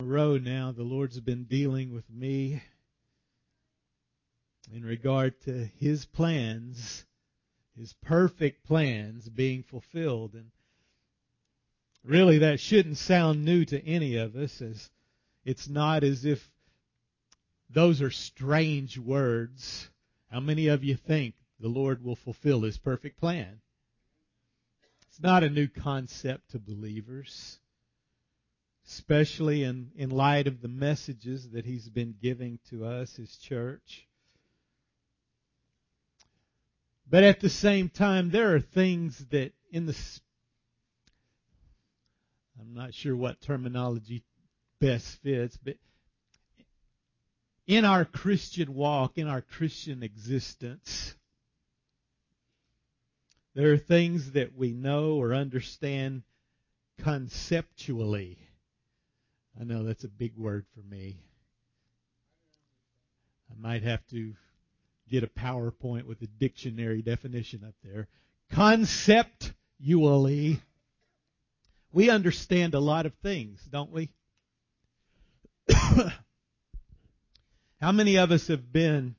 Row now, the Lord's been dealing with me in regard to His plans, His perfect plans being fulfilled. And really that shouldn't sound new to any of us, as it's not as if those are strange words. How many of you think the Lord will fulfill His perfect plan? It's not a new concept to believers, especially in light of the messages that He's been giving to us, His church. But at the same time, there are things that I'm not sure what terminology best fits, but in our Christian walk, in our Christian existence, there are things that we know or understand conceptually. I know that's a big word for me. I might have to get a PowerPoint with a dictionary definition up there. Conceptually, we understand a lot of things, don't we? How many of us have been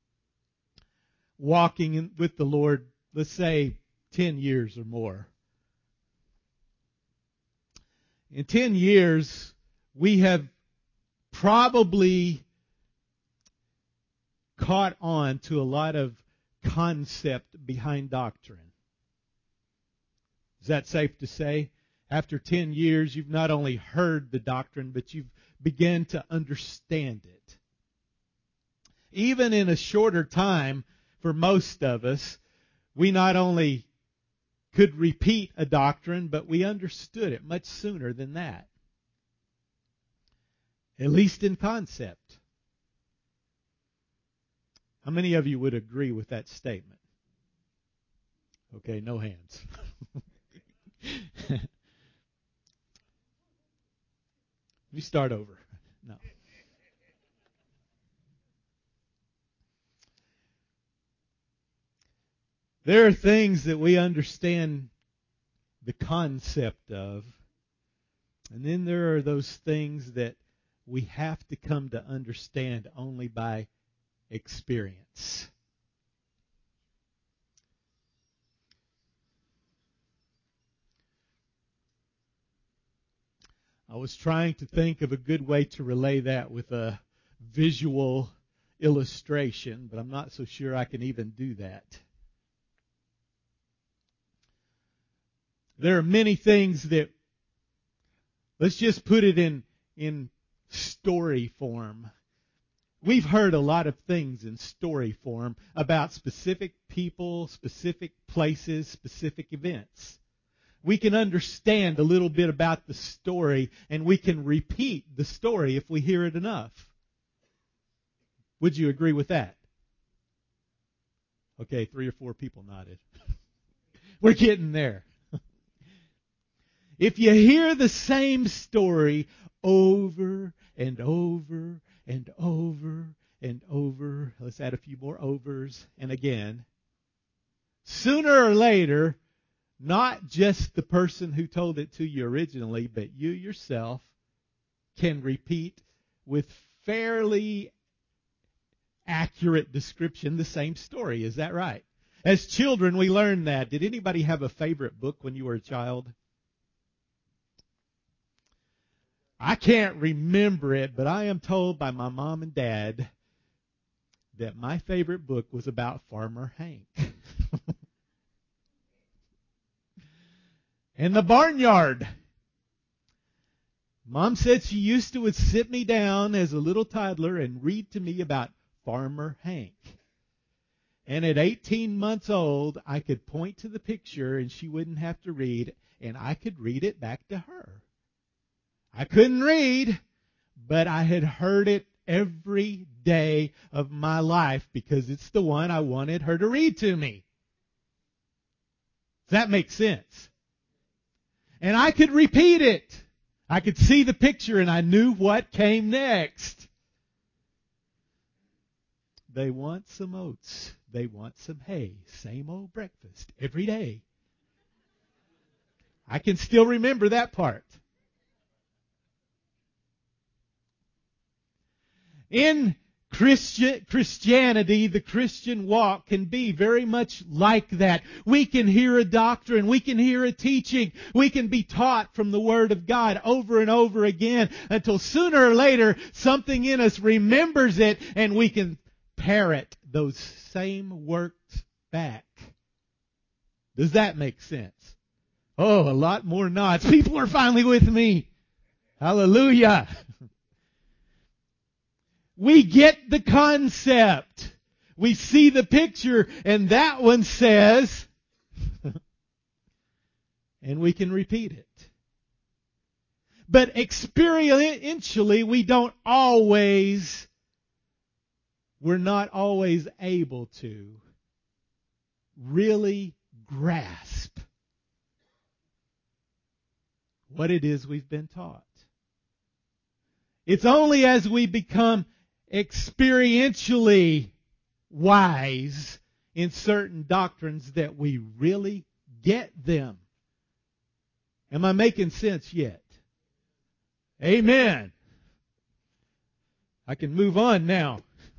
walking with the Lord, let's say, 10 years or more? In 10 years, we have probably caught on to a lot of concept behind doctrine. Is that safe to say? After 10 years, you've not only heard the doctrine, but you've begun to understand it. Even in a shorter time, for most of us, we not only could repeat a doctrine, but we understood it much sooner than that. At least in concept. How many of you would agree with that statement? Okay, no hands. Let me start over. No. There are things that we understand the concept of, and then there are those things that we have to come to understand only by experience. I was trying to think of a good way to relay that with a visual illustration, but I'm not so sure I can even do that. There are many things that, let's just put it in story form. We've heard a lot of things in story form about specific people, specific places, specific events. We can understand a little bit about the story, and we can repeat the story if we hear it enough. Would you agree with that? Okay, 3 or 4 people nodded. We're getting there. If you hear the same story over and over and over and over, let's add a few more overs and again, sooner or later, not just the person who told it to you originally, but you yourself can repeat with fairly accurate description the same story. Is that right? As children, we learn that. Did anybody have a favorite book when you were a child? I can't remember it, but I am told by my mom and dad that my favorite book was about Farmer Hank. And the barnyard. Mom said she used to would sit me down as a little toddler and read to me about Farmer Hank. And at 18 months old, I could point to the picture and she wouldn't have to read, and I could read it back to her. I couldn't read, but I had heard it every day of my life because it's the one I wanted her to read to me. Does that make sense? And I could repeat it. I could see the picture and I knew what came next. They want some oats. They want some hay. Same old breakfast every day. I can still remember that part. In Christianity, the Christian walk can be very much like that. We can hear a doctrine, we can hear a teaching, we can be taught from the Word of God over and over again until sooner or later something in us remembers it and we can parrot those same words back. Does that make sense? Oh, a lot more nods. People are finally with me. Hallelujah. We get the concept. We see the picture, and that one says, and we can repeat it. But experientially, we're not always able to really grasp what it is we've been taught. It's only as we become experientially wise in certain doctrines that we really get them. Am I making sense yet? Amen. I can move on now.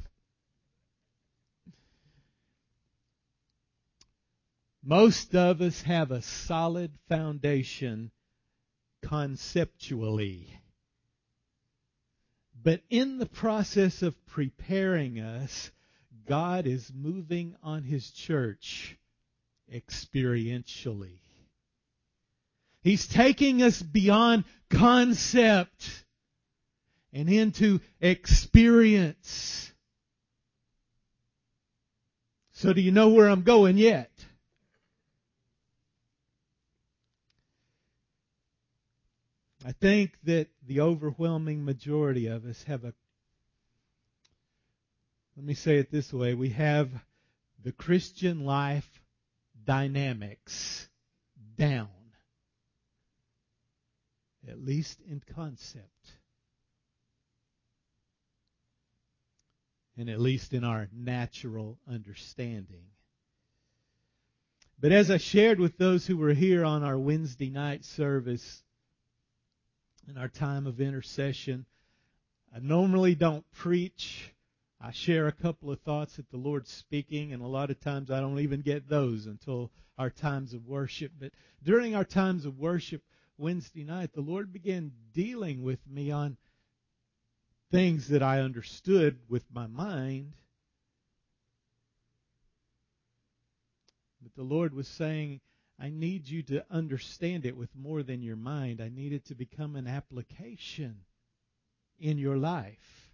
Most of us have a solid foundation conceptually. But in the process of preparing us, God is moving on His church experientially. He's taking us beyond concept and into experience. So do you know where I'm going yet? I think that the overwhelming majority of us have let me say it this way, we have the Christian life dynamics down, at least in concept, and at least in our natural understanding. But as I shared with those who were here on our Wednesday night service, in our time of intercession, I normally don't preach. I share a couple of thoughts that the Lord's speaking, and a lot of times I don't even get those until our times of worship. But during our times of worship Wednesday night, the Lord began dealing with me on things that I understood with my mind. But the Lord was saying, I need you to understand it with more than your mind. I need it to become an application in your life.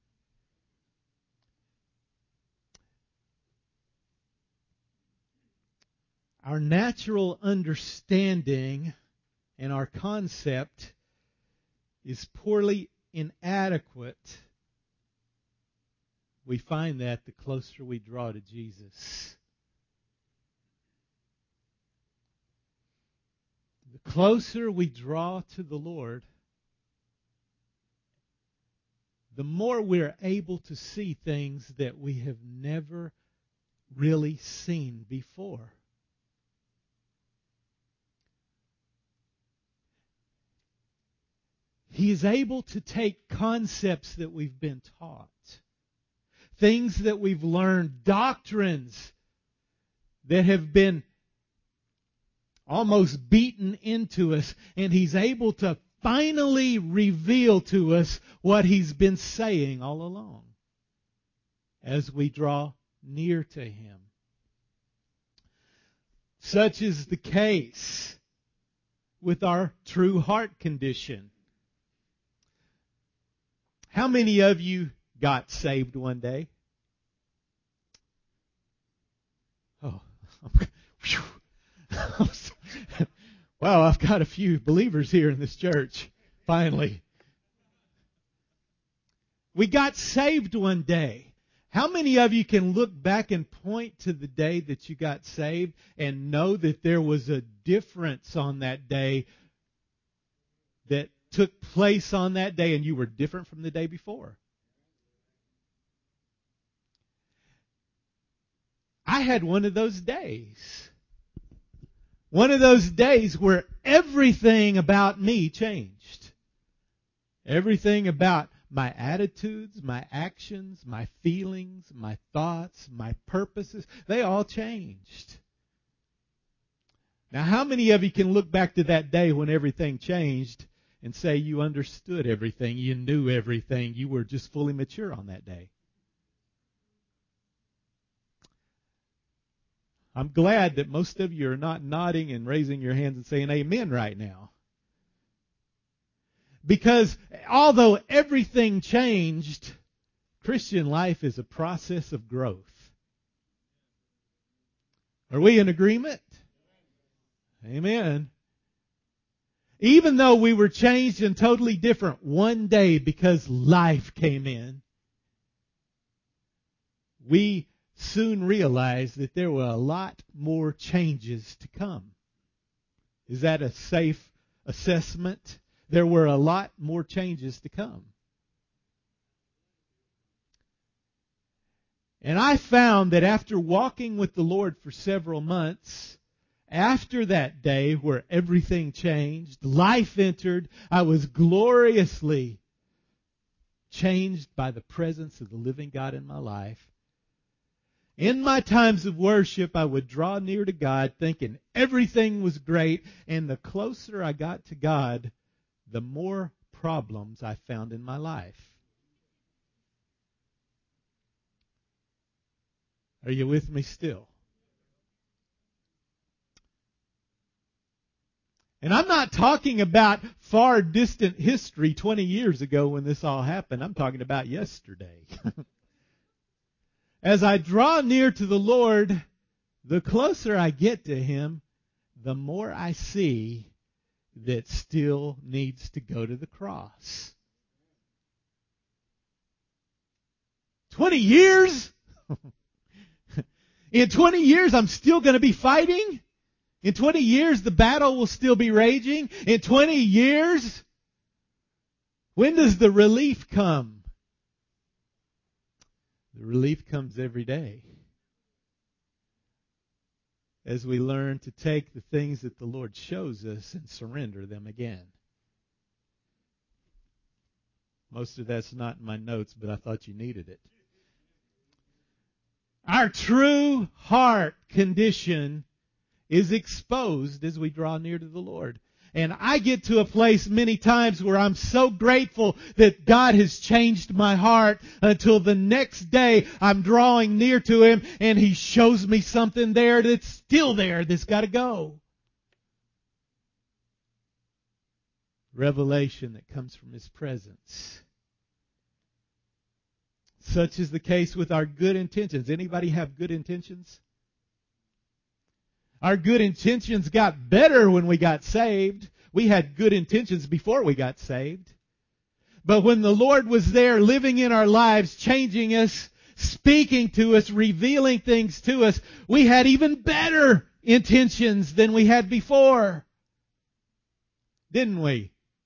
Our natural understanding and our concept is poorly inadequate. We find that the closer we draw to Jesus. The closer we draw to the Lord, the more we're able to see things that we have never really seen before. He is able to take concepts that we've been taught, things that we've learned, doctrines that have been almost beaten into us, and He's able to finally reveal to us what He's been saying all along as we draw near to Him. Such is the case with our true heart condition. How many of you got saved one day? Oh, wow, I've got a few believers here in this church, finally. We got saved one day. How many of you can look back and point to the day that you got saved and know that there was a difference on that day that took place on that day and you were different from the day before? I had one of those days. One of those days where everything about me changed. Everything about my attitudes, my actions, my feelings, my thoughts, my purposes, they all changed. Now, how many of you can look back to that day when everything changed and say you understood everything, you knew everything, you were just fully mature on that day? I'm glad that most of you are not nodding and raising your hands and saying amen right now. Because although everything changed, Christian life is a process of growth. Are we in agreement? Amen. Even though we were changed and totally different one day because life came in, we soon realized that there were a lot more changes to come. Is that a safe assessment? There were a lot more changes to come. And I found that after walking with the Lord for several months, after that day where everything changed, life entered, I was gloriously changed by the presence of the living God in my life. In my times of worship, I would draw near to God thinking everything was great, and the closer I got to God, the more problems I found in my life. Are you with me still? And I'm not talking about far distant history 20 years ago when this all happened. I'm talking about yesterday. As I draw near to the Lord, the closer I get to Him, the more I see that still needs to go to the cross. 20 years? In 20 years, I'm still going to be fighting? In 20 years, the battle will still be raging? In 20 years, when does the relief come? The relief comes every day as we learn to take the things that the Lord shows us and surrender them again. Most of that's not in my notes, but I thought you needed it. Our true heart condition is exposed as we draw near to the Lord. And I get to a place many times where I'm so grateful that God has changed my heart until the next day I'm drawing near to Him and He shows me something there that's still there that's got to go. Revelation that comes from His presence. Such is the case with our good intentions. Anybody have good intentions? Our good intentions got better when we got saved. We had good intentions before we got saved. But when the Lord was there living in our lives, changing us, speaking to us, revealing things to us, we had even better intentions than we had before. Didn't we?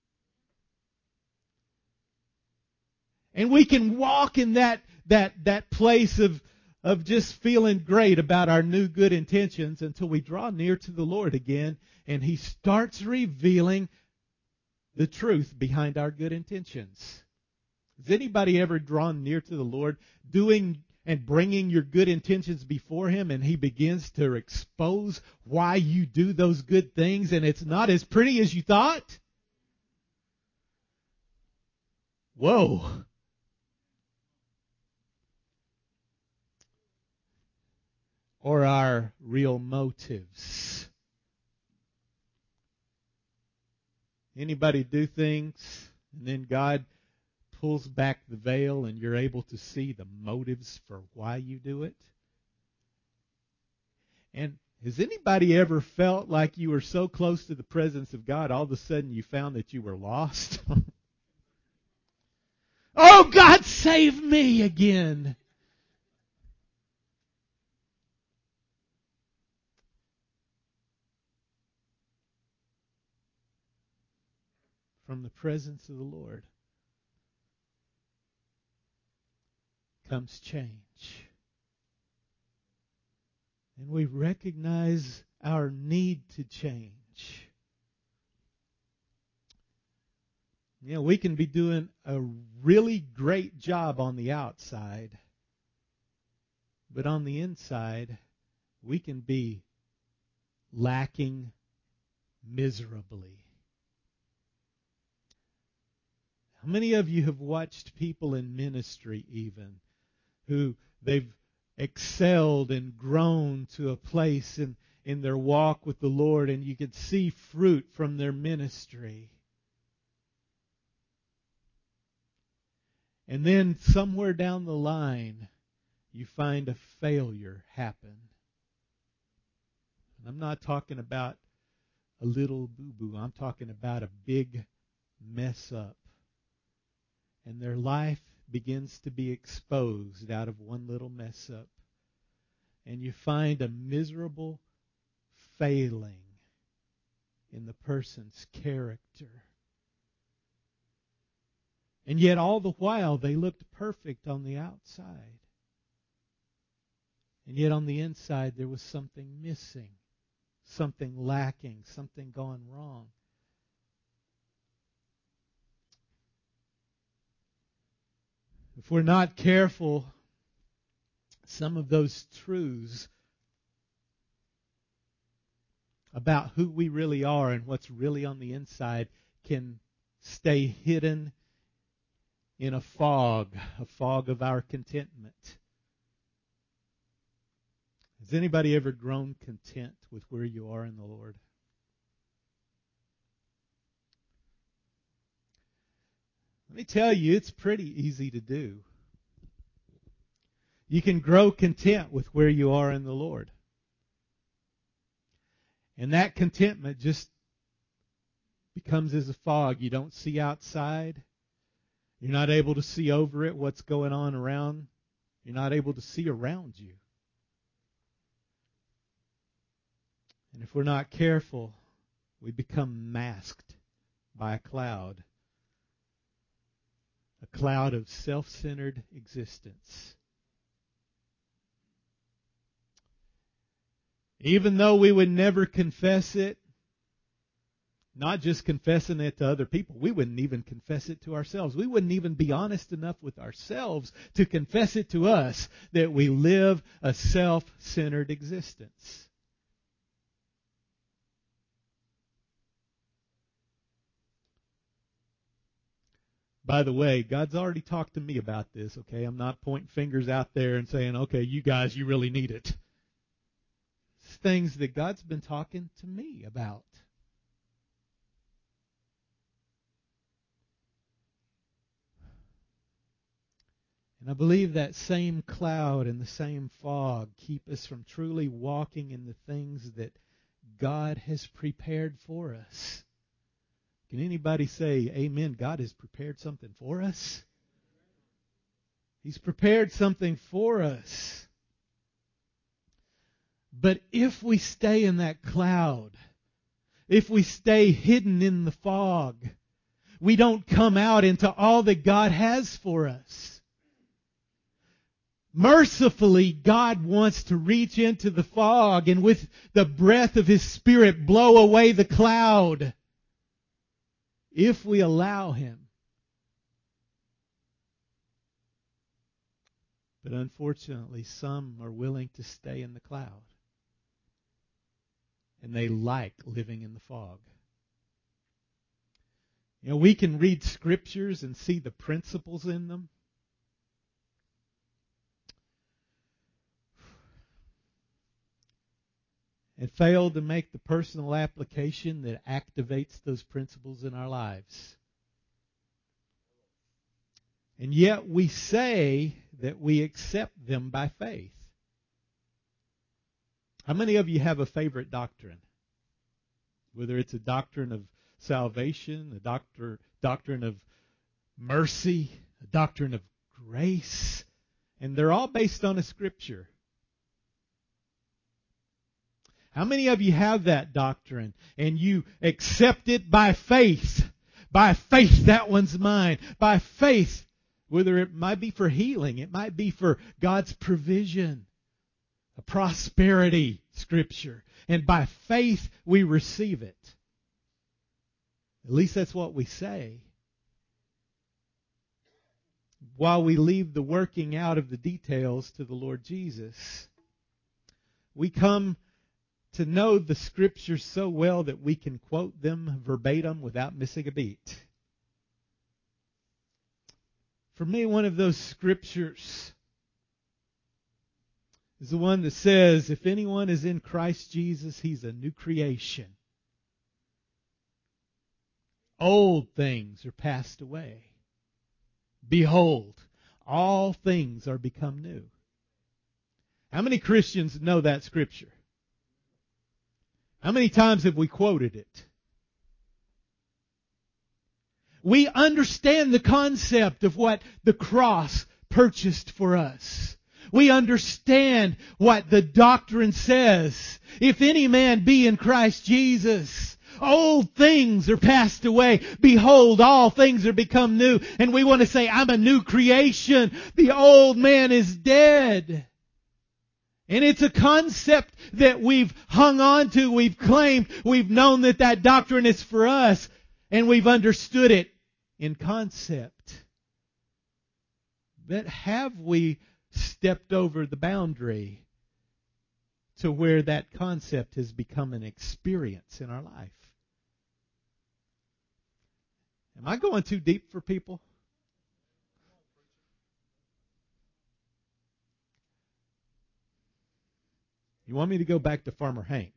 And we can walk in that place of just feeling great about our new good intentions until we draw near to the Lord again and He starts revealing the truth behind our good intentions. Has anybody ever drawn near to the Lord doing and bringing your good intentions before Him and He begins to expose why you do those good things and it's not as pretty as you thought? Whoa. Or our real motives. Anybody do things and then God pulls back the veil and you're able to see the motives for why you do it? And has anybody ever felt like you were so close to the presence of God, all of a sudden you found that you were lost? Oh, God, save me again. From the presence of the Lord comes change. And we recognize our need to change. We can be doing a really great job on the outside, but on the inside, we can be lacking miserably. How many of you have watched people in ministry even who they've excelled and grown to a place in their walk with the Lord, and you could see fruit from their ministry? And then somewhere down the line, you find a failure happen. And I'm not talking about a little boo-boo. I'm talking about a big mess up. And their life begins to be exposed out of one little mess up. And you find a miserable failing in the person's character. And yet all the while they looked perfect on the outside. And yet on the inside there was something missing, something lacking, something gone wrong. If we're not careful, some of those truths about who we really are and what's really on the inside can stay hidden in a fog of our contentment. Has anybody ever grown content with where you are in the Lord? Let me tell you, it's pretty easy to do. You can grow content with where you are in the Lord. And that contentment just becomes as a fog. You don't see outside. You're not able to see over it what's going on around. You're not able to see around you. And if we're not careful, we become masked by a cloud of self-centered existence. Even though we would never confess it, not just confessing it to other people, we wouldn't even confess it to ourselves. We wouldn't even be honest enough with ourselves to confess it to us that we live a self-centered existence. By the way, God's already talked to me about this, okay? I'm not pointing fingers out there and saying, okay, you guys, you really need it. It's things that God's been talking to me about. And I believe that same cloud and the same fog keep us from truly walking in the things that God has prepared for us. Can anybody say, amen, God has prepared something for us? He's prepared something for us. But if we stay in that cloud, if we stay hidden in the fog, we don't come out into all that God has for us. Mercifully, God wants to reach into the fog and with the breath of His Spirit blow away the cloud. If we allow Him. But unfortunately, some are willing to stay in the cloud. And they like living in the fog. We can read scriptures and see the principles in them. And fail to make the personal application that activates those principles in our lives. And yet we say that we accept them by faith. How many of you have a favorite doctrine? Whether it's a doctrine of salvation, a doctrine of mercy, a doctrine of grace, and they're all based on a scripture. How many of you have that doctrine and you accept it by faith? By faith, that one's mine. By faith, whether it might be for healing, it might be for God's provision, a prosperity scripture. And by faith, we receive it. At least that's what we say. while we leave the working out of the details to the Lord Jesus, we come to know the Scriptures so well that we can quote them verbatim without missing a beat. For me, one of those Scriptures is the one that says, if anyone is in Christ Jesus, he's a new creation. Old things are passed away. Behold, all things are become new. How many Christians know that Scripture? How many times have we quoted it? We understand the concept of what the cross purchased for us. We understand what the doctrine says. If any man be in Christ Jesus, old things are passed away. Behold, all things are become new. And we want to say, I'm a new creation. The old man is dead. And it's a concept that we've hung on to, we've claimed, we've known that that doctrine is for us, and we've understood it in concept. But have we stepped over the boundary to where that concept has become an experience in our life? Am I going too deep for people? You want me to go back to Farmer Hank?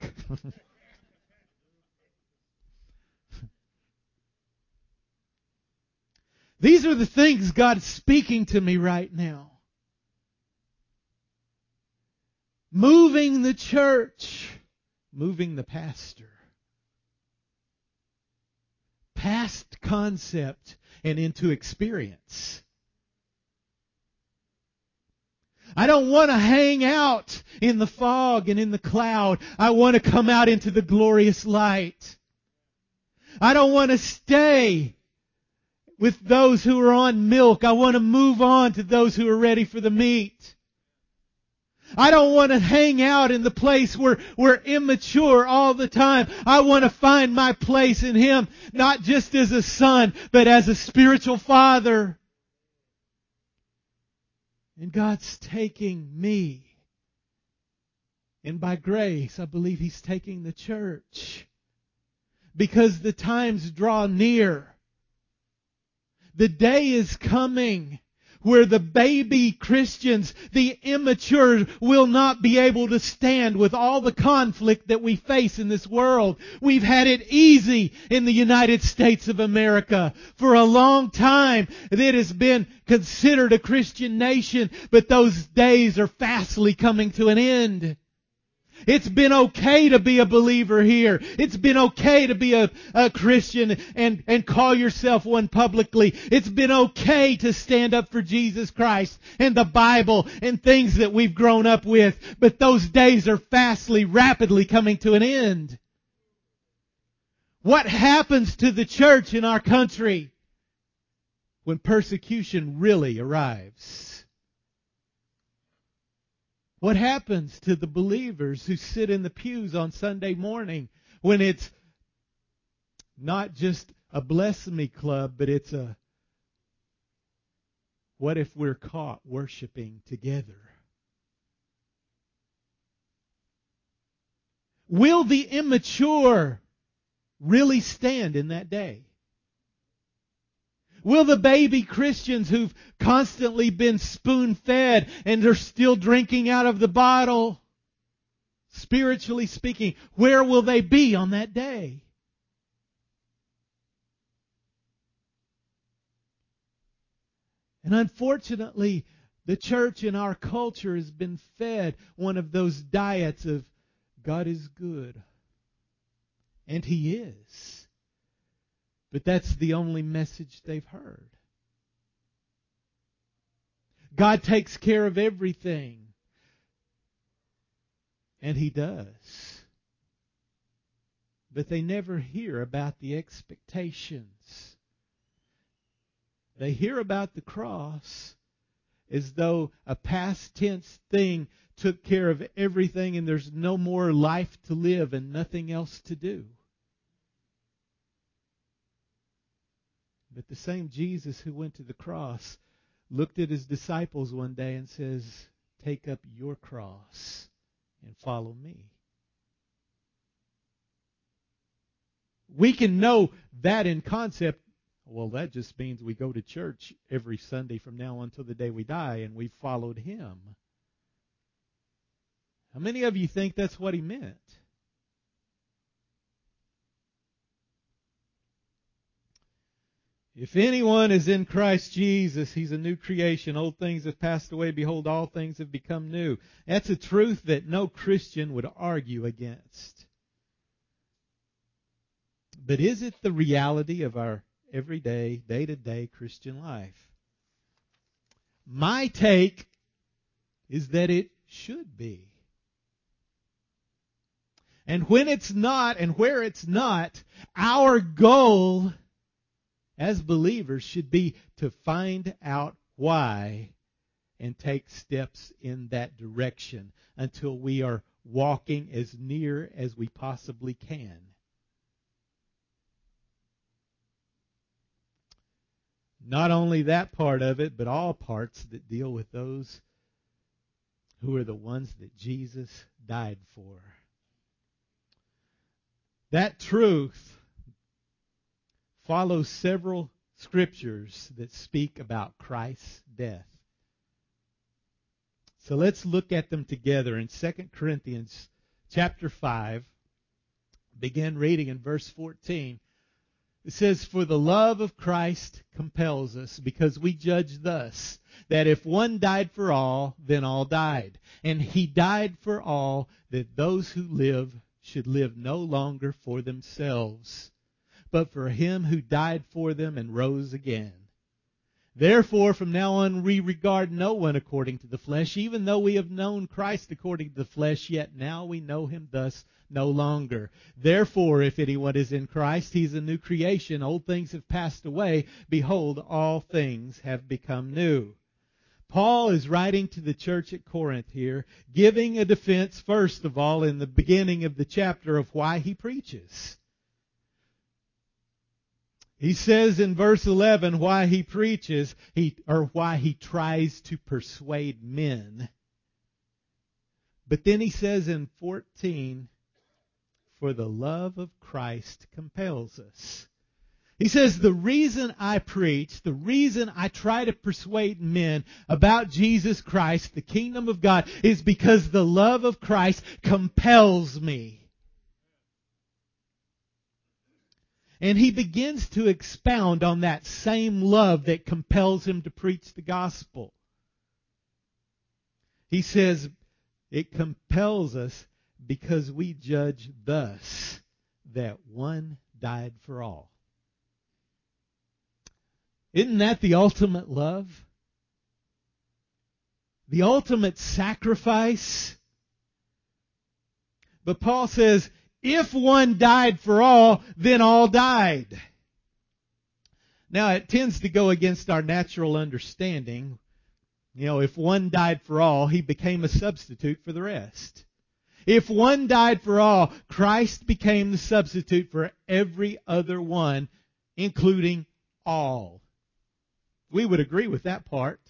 These are the things God's speaking to me right now. Moving the church, moving the pastor. Past concept and into experience. I don't want to hang out in the fog and in the cloud. I want to come out into the glorious light. I don't want to stay with those who are on milk. I want to move on to those who are ready for the meat. I don't want to hang out in the place where we're immature all the time. I want to find my place in Him, not just as a son, but as a spiritual father. And God's taking me. And by grace, I believe He's taking the church. Because the times draw near. The day is coming where the baby Christians, the immature, will not be able to stand with all the conflict that we face in this world. We've had it easy in the United States of America. For a long time, it has been considered a Christian nation, but those days are fastly coming to an end. It's been okay to be a believer here. It's been okay to be a Christian and call yourself one publicly. It's been okay to stand up for Jesus Christ and the Bible and things that we've grown up with. But those days are fastly, rapidly coming to an end. What happens to the church in our country when persecution really arrives? What happens to the believers who sit in the pews on Sunday morning when it's not just a bless me club, but it's a what if we're caught worshiping together? Will the immature really stand in that day? Will the baby Christians who've constantly been spoon-fed and are still drinking out of the bottle, spiritually speaking, where will they be on that day? And unfortunately, the church in our culture has been fed one of those diets of God is good. And He is. But that's the only message they've heard. God takes care of everything. And He does. But they never hear about the expectations. They hear about the cross as though a past tense thing took care of everything and there's no more life to live and nothing else to do. But the same Jesus who went to the cross looked at his disciples one day and says, "Take up your cross and follow me." We can know that in concept. Well, that just means we go to church every Sunday from now until the day we die, and we followed him. How many of you think that's what he meant? If anyone is in Christ Jesus, he's a new creation. Old things have passed away. Behold, all things have become new. That's a truth that no Christian would argue against. But is it the reality of our everyday, day-to-day Christian life? My take is that it should be. And when it's not, and where it's not, our goal as believers should be to find out why and take steps in that direction until we are walking as near as we possibly can. Not only that part of it, but all parts that deal with those who are the ones that Jesus died for. That truth follows several scriptures that speak about Christ's death. So let's look at them together in 2 Corinthians chapter 5. Begin reading in verse 14. It says, "For the love of Christ compels us, because we judge thus, that if one died for all, then all died. And he died for all, that those who live should live no longer for themselves, but for him who died for them and rose again. Therefore, from now on we regard no one according to the flesh, even though we have known Christ according to the flesh, yet now we know him thus no longer. Therefore, if anyone is in Christ, he is a new creation. Old things have passed away. Behold, all things have become new." Paul is writing to the church at Corinth here, giving a defense, first of all, in the beginning of the chapter of why he preaches. He says in verse 11 why he preaches, why he tries to persuade men. But then he says in 14, "For the love of Christ compels us." He says, the reason I preach, the reason I try to persuade men about Jesus Christ, the kingdom of God, is because the love of Christ compels me. And he begins to expound on that same love that compels him to preach the gospel. He says, it compels us because we judge thus, that one died for all. Isn't that the ultimate love? The ultimate sacrifice? But Paul says, if one died for all, then all died. Now, it tends to go against our natural understanding. You know, if one died for all, he became a substitute for the rest. If one died for all, Christ became the substitute for every other one, including all. We would agree with that part.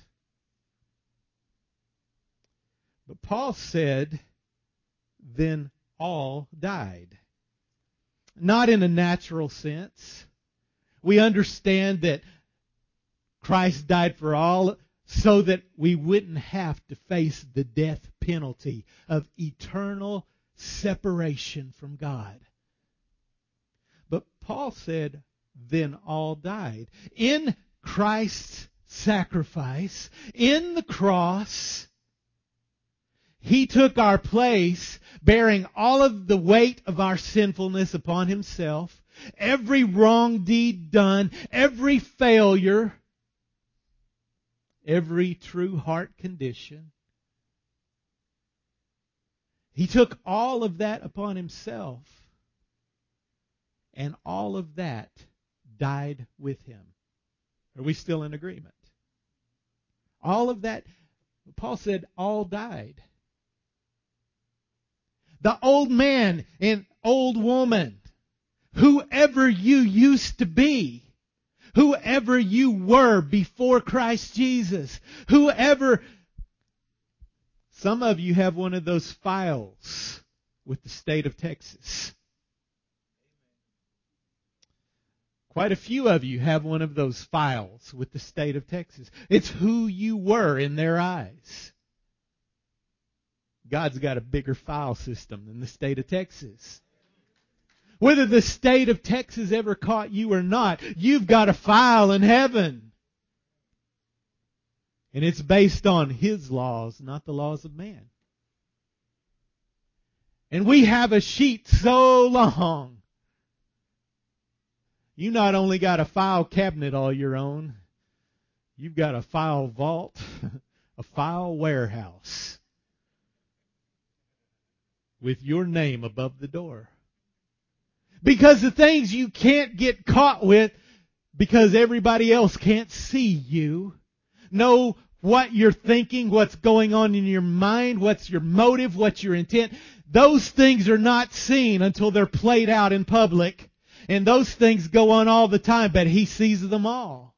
But Paul said, then all died. Not in a natural sense. We understand that Christ died for all so that we wouldn't have to face the death penalty of eternal separation from God. But Paul said, then all died. In Christ's sacrifice, in the cross, He took our place, bearing all of the weight of our sinfulness upon Himself, every wrong deed done, every failure, every true heart condition. He took all of that upon Himself, and all of that died with Him. Are we still in agreement? All of that, Paul said, all died. The old man and old woman, whoever you used to be, Whoever you were before Christ Jesus. Some of you have one of those files with the state of Texas. Quite a few of you have one of those files with the state of Texas. It's who you were in their eyes. God's got a bigger file system than the state of Texas. Whether the state of Texas ever caught you or not, you've got a file in heaven. And it's based on His laws, not the laws of man. And we have a sheet so long. You not only got a file cabinet all your own, you've got a file vault, a file warehouse with your name above the door. Because the things you can't get caught with because everybody else can't see you, know what you're thinking, what's going on in your mind, what's your motive, what's your intent. Those things are not seen until they're played out in public. And those things go on all the time, but He sees them all.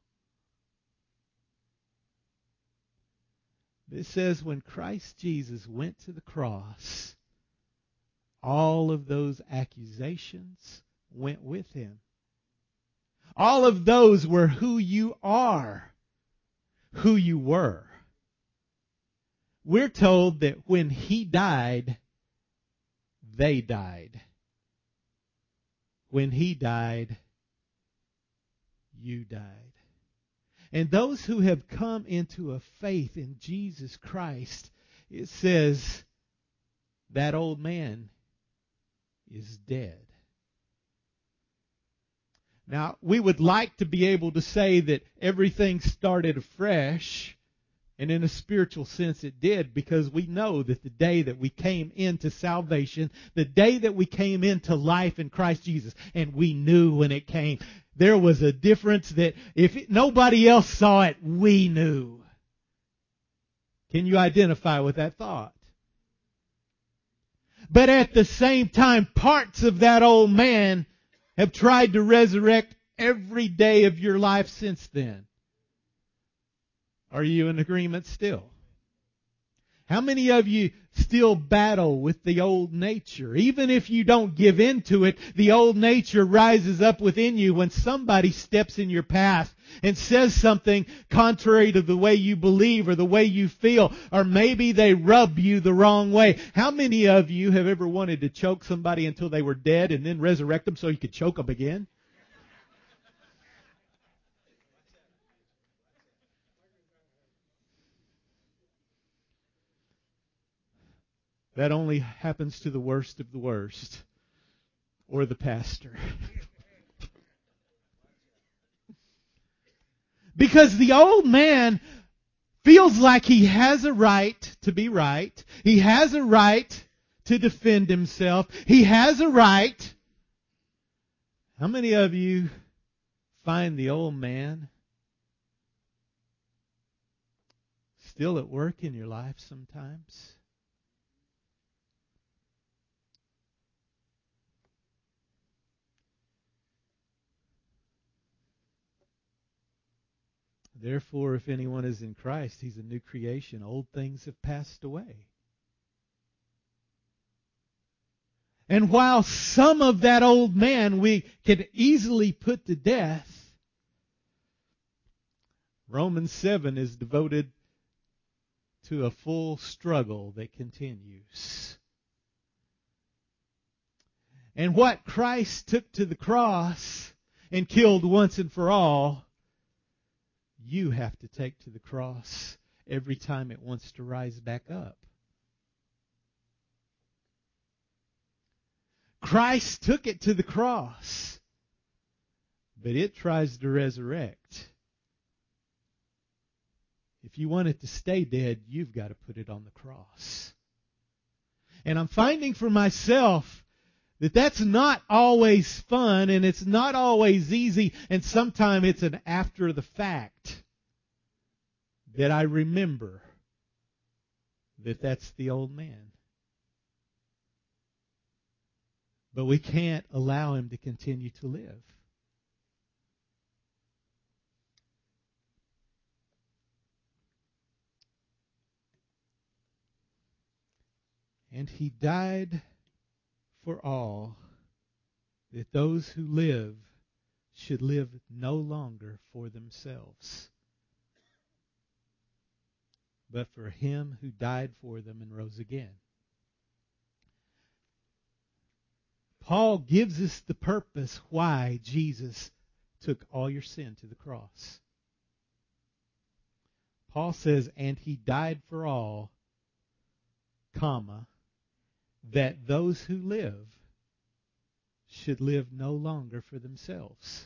It says when Christ Jesus went to the cross, all of those accusations went with Him. All of those were who you are, who you were. We're told that when He died, they died. When He died, you died. And those who have come into a faith in Jesus Christ, it says that old man is dead. Now, we would like to be able to say that everything started afresh, and in a spiritual sense it did, because we know that the day that we came into salvation, the day that we came into life in Christ Jesus, and we knew when it came, there was a difference that if nobody else saw it, we knew. Can you identify with that thought? But at the same time, parts of that old man have tried to resurrect every day of your life since then. Are you in agreement still? How many of you still battle with the old nature? Even if you don't give in to it, the old nature rises up within you when somebody steps in your path and says something contrary to the way you believe or the way you feel, or maybe they rub you the wrong way. How many of you have ever wanted to choke somebody until they were dead and then resurrect them so you could choke them again? That only happens to the worst of the worst, or the pastor. Because the old man feels like he has a right to be right. He has a right to defend himself. He has a right. How many of you find the old man still at work in your life sometimes? Therefore, if anyone is in Christ, he's a new creation. Old things have passed away. And while some of that old man we could easily put to death, Romans 7 is devoted to a full struggle that continues. And what Christ took to the cross and killed once and for all, you have to take to the cross every time it wants to rise back up. Christ took it to the cross, but it tries to resurrect. If you want it to stay dead, you've got to put it on the cross. And I'm finding for myself that that's not always fun, and it's not always easy, and sometimes it's an after the fact that I remember that that's the old man. But we can't allow him to continue to live. And He died for all, that those who live should live no longer for themselves, but for Him who died for them and rose again. Paul gives us the purpose why Jesus took all your sin to the cross. Paul says, and He died for all, comma, that those who live should live no longer for themselves.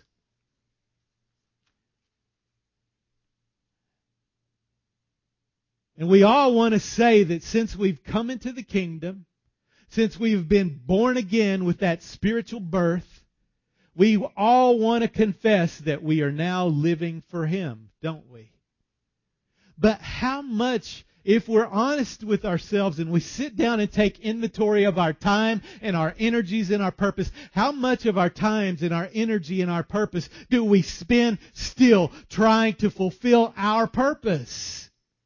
And we all want to say that since we've come into the kingdom, since we've been born again with that spiritual birth, we all want to confess that we are now living for Him, don't we? But how much, if we're honest with ourselves and we sit down and take inventory of our time and our energies and our purpose, how much of our times and our energy and our purpose do we spend still trying to fulfill our purpose?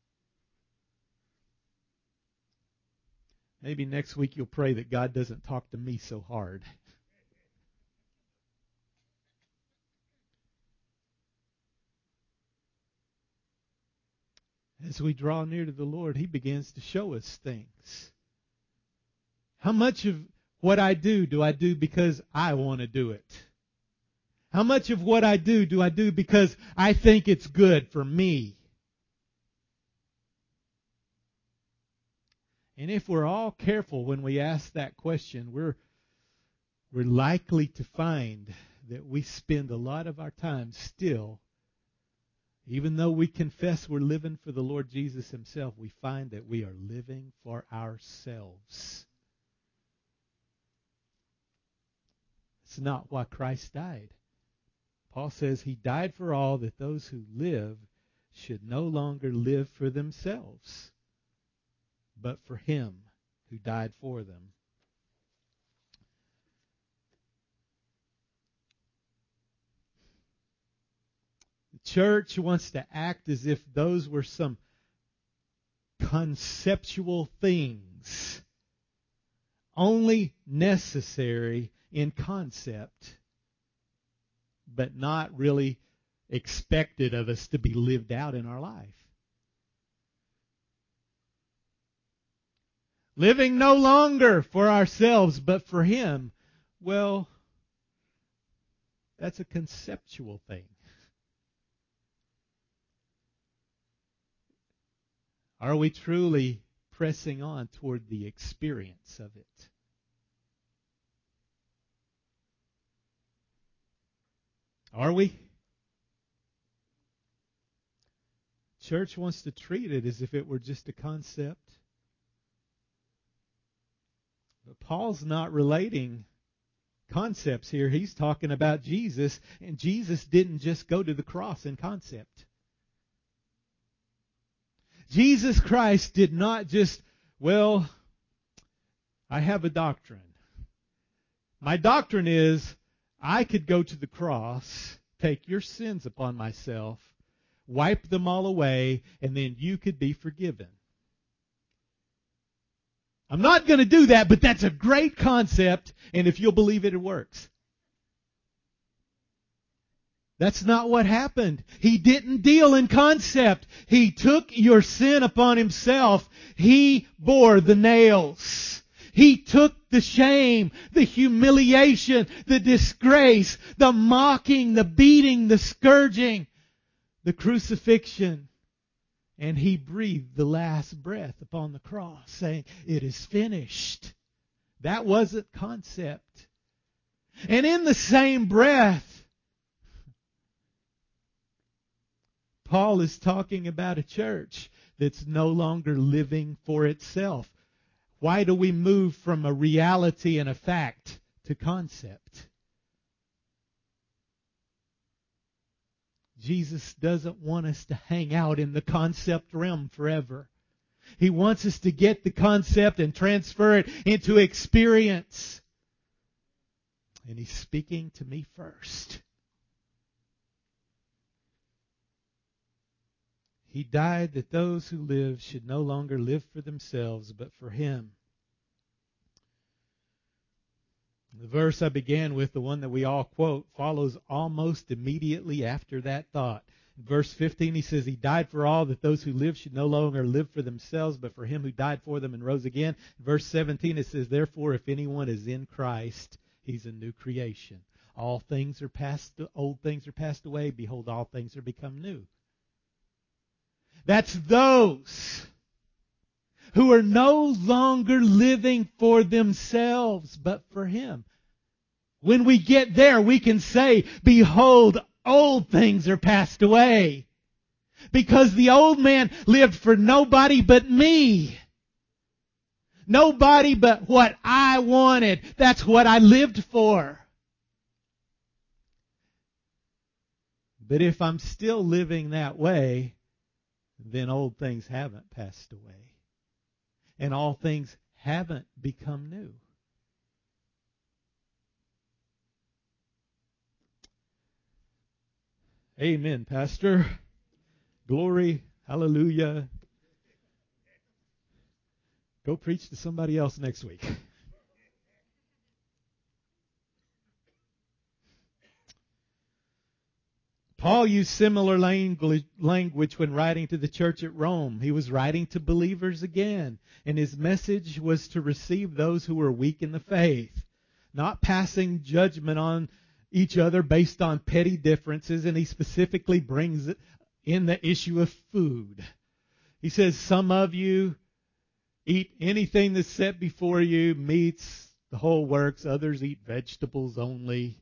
Maybe next week you'll pray that God doesn't talk to me so hard. As we draw near to the Lord, He begins to show us things. How much of what I do because I want to do it? How much of what I do because I think it's good for me? And if we're all careful when we ask that question, we're likely to find that we spend a lot of our time still, even though we confess we're living for the Lord Jesus Himself, we find that we are living for ourselves. It's not why Christ died. Paul says He died for all, that those who live should no longer live for themselves, but for Him who died for them. The church wants to act as if those were some conceptual things, only necessary in concept, but not really expected of us to be lived out in our life. Living no longer for ourselves, but for Him. Well, that's a conceptual thing. Are we truly pressing on toward the experience of it? Are we? Church wants to treat it as if it were just a concept. But Paul's not relating concepts here. He's talking about Jesus, and Jesus didn't just go to the cross in concept. Jesus Christ did not just, well, I have a doctrine. My doctrine is I could go to the cross, take your sins upon myself, wipe them all away, and then you could be forgiven. I'm not going to do that, but that's a great concept, and if you'll believe it, it works. That's not what happened. He didn't deal in concept. He took your sin upon Himself. He bore the nails. He took the shame, the humiliation, the disgrace, the mocking, the beating, the scourging, the crucifixion. And He breathed the last breath upon the cross, saying, "It is finished." That wasn't concept. And in the same breath, Paul is talking about a church that's no longer living for itself. Why do we move from a reality and a fact to concept? Jesus doesn't want us to hang out in the concept realm forever. He wants us to get the concept and transfer it into experience. And He's speaking to me first. He died that those who live should no longer live for themselves, but for Him The verse I began with, the one that we all quote, follows almost immediately after that thought. In verse 15, he says, He died for all, that those who live should no longer live for themselves, but for Him who died for them and rose again. In verse 17, it says, Therefore, if anyone is in Christ, he's a new creation. Old things are passed away. Behold, all things are become new. That's those who are no longer living for themselves, but for Him. When we get there, we can say, Behold, old things are passed away. Because the old man lived for nobody but me. Nobody but what I wanted. That's what I lived for. But if I'm still living that way, then old things haven't passed away. And all things haven't become new. Amen, Pastor. Glory. Hallelujah. Go preach to somebody else next week. Paul used similar language when writing to the church at Rome. He was writing to believers again, and his message was to receive those who were weak in the faith, not passing judgment on each other based on petty differences, and he specifically brings in the issue of food. He says, some of you eat anything that's set before you, meats, the whole works. Others eat vegetables only.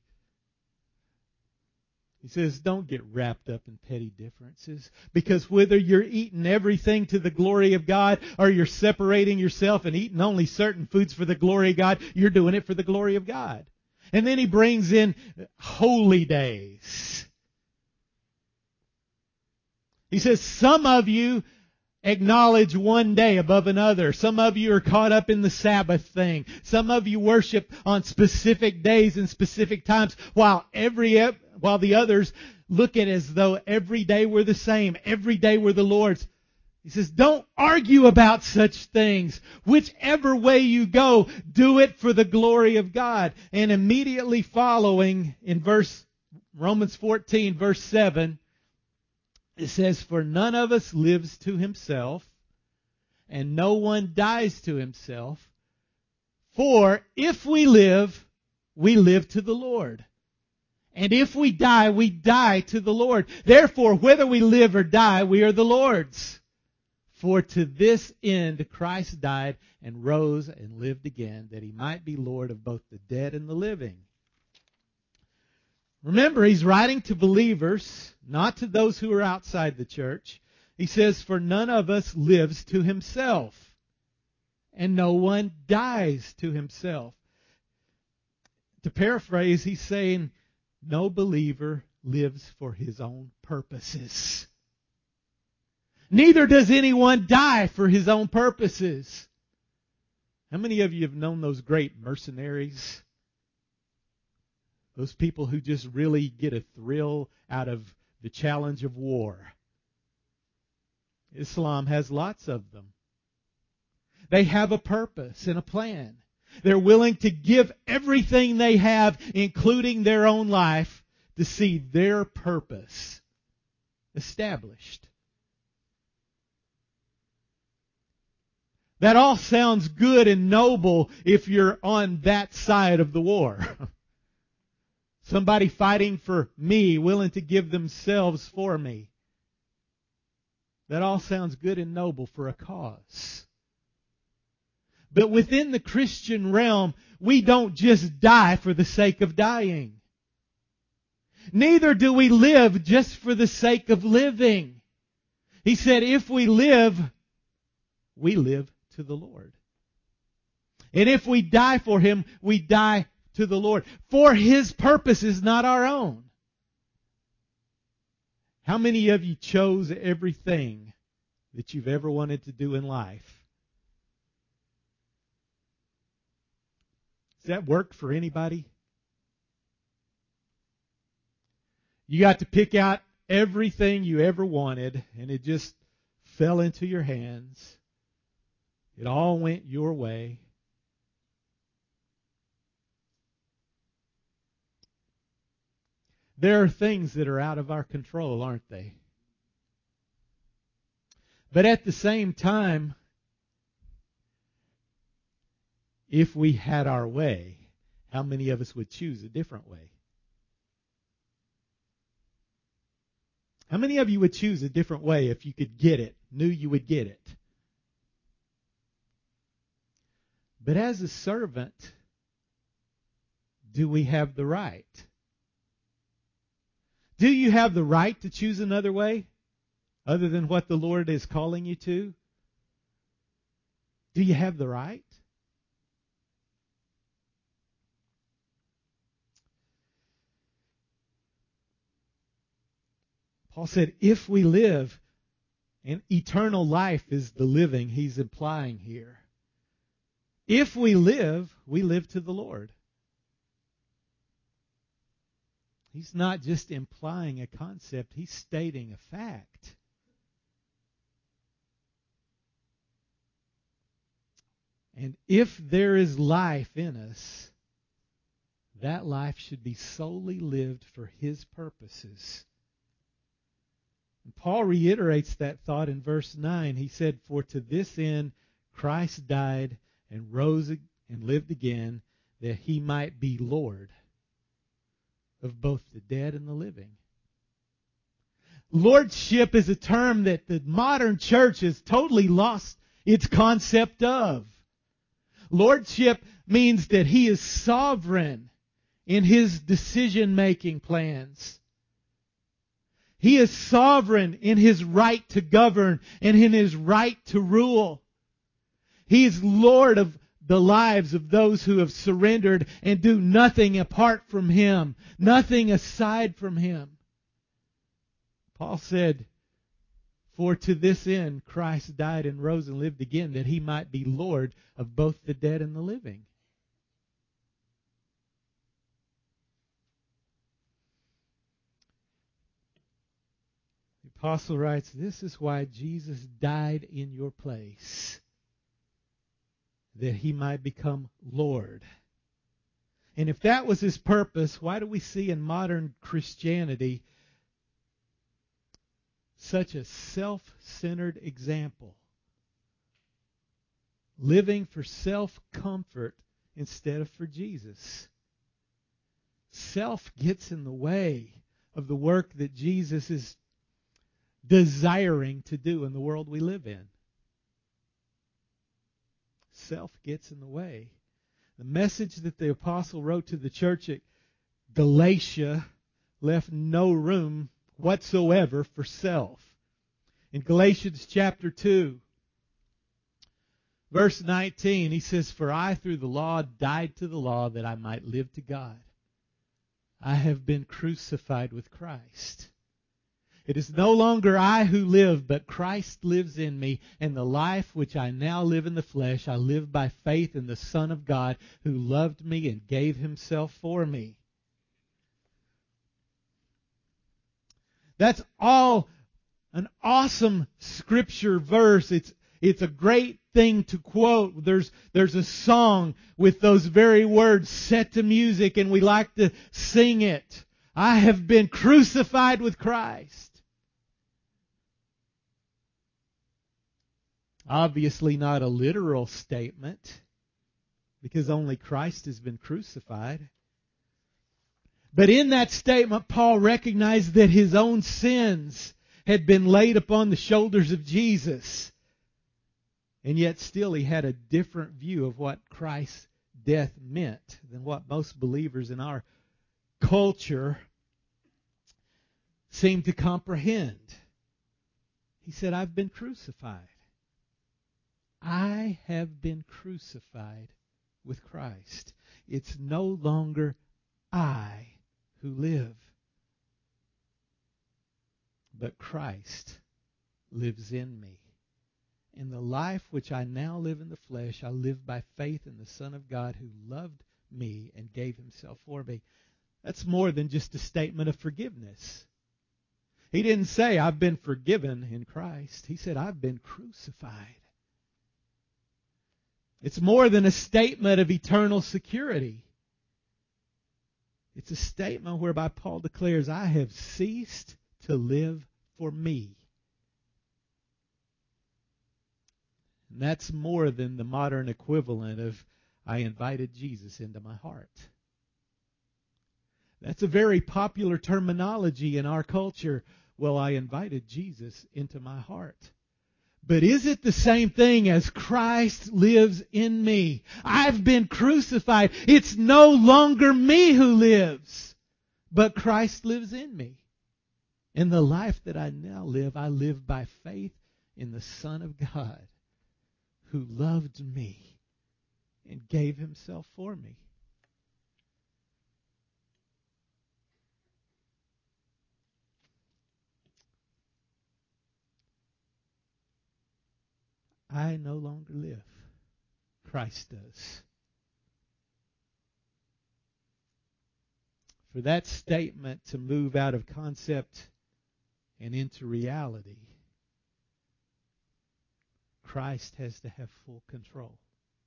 He says, don't get wrapped up in petty differences, because whether you're eating everything to the glory of God or you're separating yourself and eating only certain foods for the glory of God, you're doing it for the glory of God. And then he brings in holy days. He says, some of you acknowledge one day above another. Some of you are caught up in the Sabbath thing. Some of you worship on specific days and specific times, while the others look at it as though every day we're the same. Every day we're the Lord's. He says, don't argue about such things. Whichever way you go, do it for the glory of God. And immediately following in Romans 14, verse 7, it says, For none of us lives to himself, and no one dies to himself. For if we live to the Lord. And if we die to the Lord. Therefore, whether we live or die, we are the Lord's. For to this end Christ died and rose and lived again, that He might be Lord of both the dead and the living. Remember, he's writing to believers, not to those who are outside the church. He says, For none of us lives to himself, and no one dies to himself. To paraphrase, he's saying, no believer lives for his own purposes. Neither does anyone die for his own purposes. How many of you have known those great mercenaries? Those people who just really get a thrill out of the challenge of war. Islam has lots of them. They have a purpose and a plan. They're willing to give everything they have, including their own life, to see their purpose established. That all sounds good and noble if you're on that side of the war. Somebody fighting for me, willing to give themselves for me. That all sounds good and noble for a cause. But within the Christian realm, we don't just die for the sake of dying. Neither do we live just for the sake of living. He said, if we live to the Lord. And if we die for Him, we die to the Lord. For His purposes, not our own. How many of you chose everything that you've ever wanted to do in life? Does that work for anybody? You got to pick out everything you ever wanted, and it just fell into your hands. It all went your way. There are things that are out of our control, aren't they? But at the same time, if we had our way, how many of us would choose a different way? How many of you would choose a different way if you could get it, knew you would get it? But as a servant, do we have the right? Do you have the right to choose another way other than what the Lord is calling you to? Do you have the right? Paul said, if we live, and eternal life is the living he's implying here. If we live to the Lord. He's not just implying a concept, he's stating a fact. And if there is life in us, that life should be solely lived for His purposes. And Paul reiterates that thought in verse 9. He said, for to this end Christ died and rose and lived again, that He might be Lord of both the dead and the living. Lordship is a term that the modern church has totally lost its concept of. Lordship means that He is sovereign in His decision-making plans. He is sovereign in His right to govern and in His right to rule. He is Lord of the lives of those who have surrendered and do nothing apart from Him, nothing aside from Him. Paul said, for to this end Christ died and rose and lived again, that He might be Lord of both the dead and the living. The apostle writes, this is why Jesus died in your place, that He might become Lord. And if that was His purpose, why do we see in modern Christianity such a self-centered example? Living for self-comfort instead of for Jesus. Self gets in the way of the work that Jesus is desiring to do in the world we live in. Self gets in the way. The message that the apostle wrote to the church at Galatia left no room whatsoever for self. In Galatians chapter 2, verse 19, he says, for I through the law died to the law that I might live to God. I have been crucified with Christ. It is no longer I who live, but Christ lives in me, and the life which I now live in the flesh, I live by faith in the Son of God, who loved me and gave Himself for me. That's all an awesome scripture verse. It's a great thing to quote. There's a song with those very words set to music, and we like to sing it. I have been crucified with Christ. Obviously not a literal statement, because only Christ has been crucified. But in that statement, Paul recognized that his own sins had been laid upon the shoulders of Jesus. And yet still he had a different view of what Christ's death meant than what most believers in our culture seem to comprehend. He said, I've been crucified. I have been crucified with Christ. It's no longer I who live, but Christ lives in me. In the life which I now live in the flesh, I live by faith in the Son of God who loved me and gave Himself for me. That's more than just a statement of forgiveness. He didn't say, I've been forgiven in Christ. He said, I've been crucified. It's more than a statement of eternal security. It's a statement whereby Paul declares, I have ceased to live for me. And that's more than the modern equivalent of, I invited Jesus into my heart. That's a very popular terminology in our culture. Well, I invited Jesus into my heart. But is it the same thing as Christ lives in me? I've been crucified. It's no longer me who lives, but Christ lives in me. And the life that I now live, I live by faith in the Son of God who loved me and gave himself for me. I no longer live. Christ does. For that statement to move out of concept and into reality, Christ has to have full control.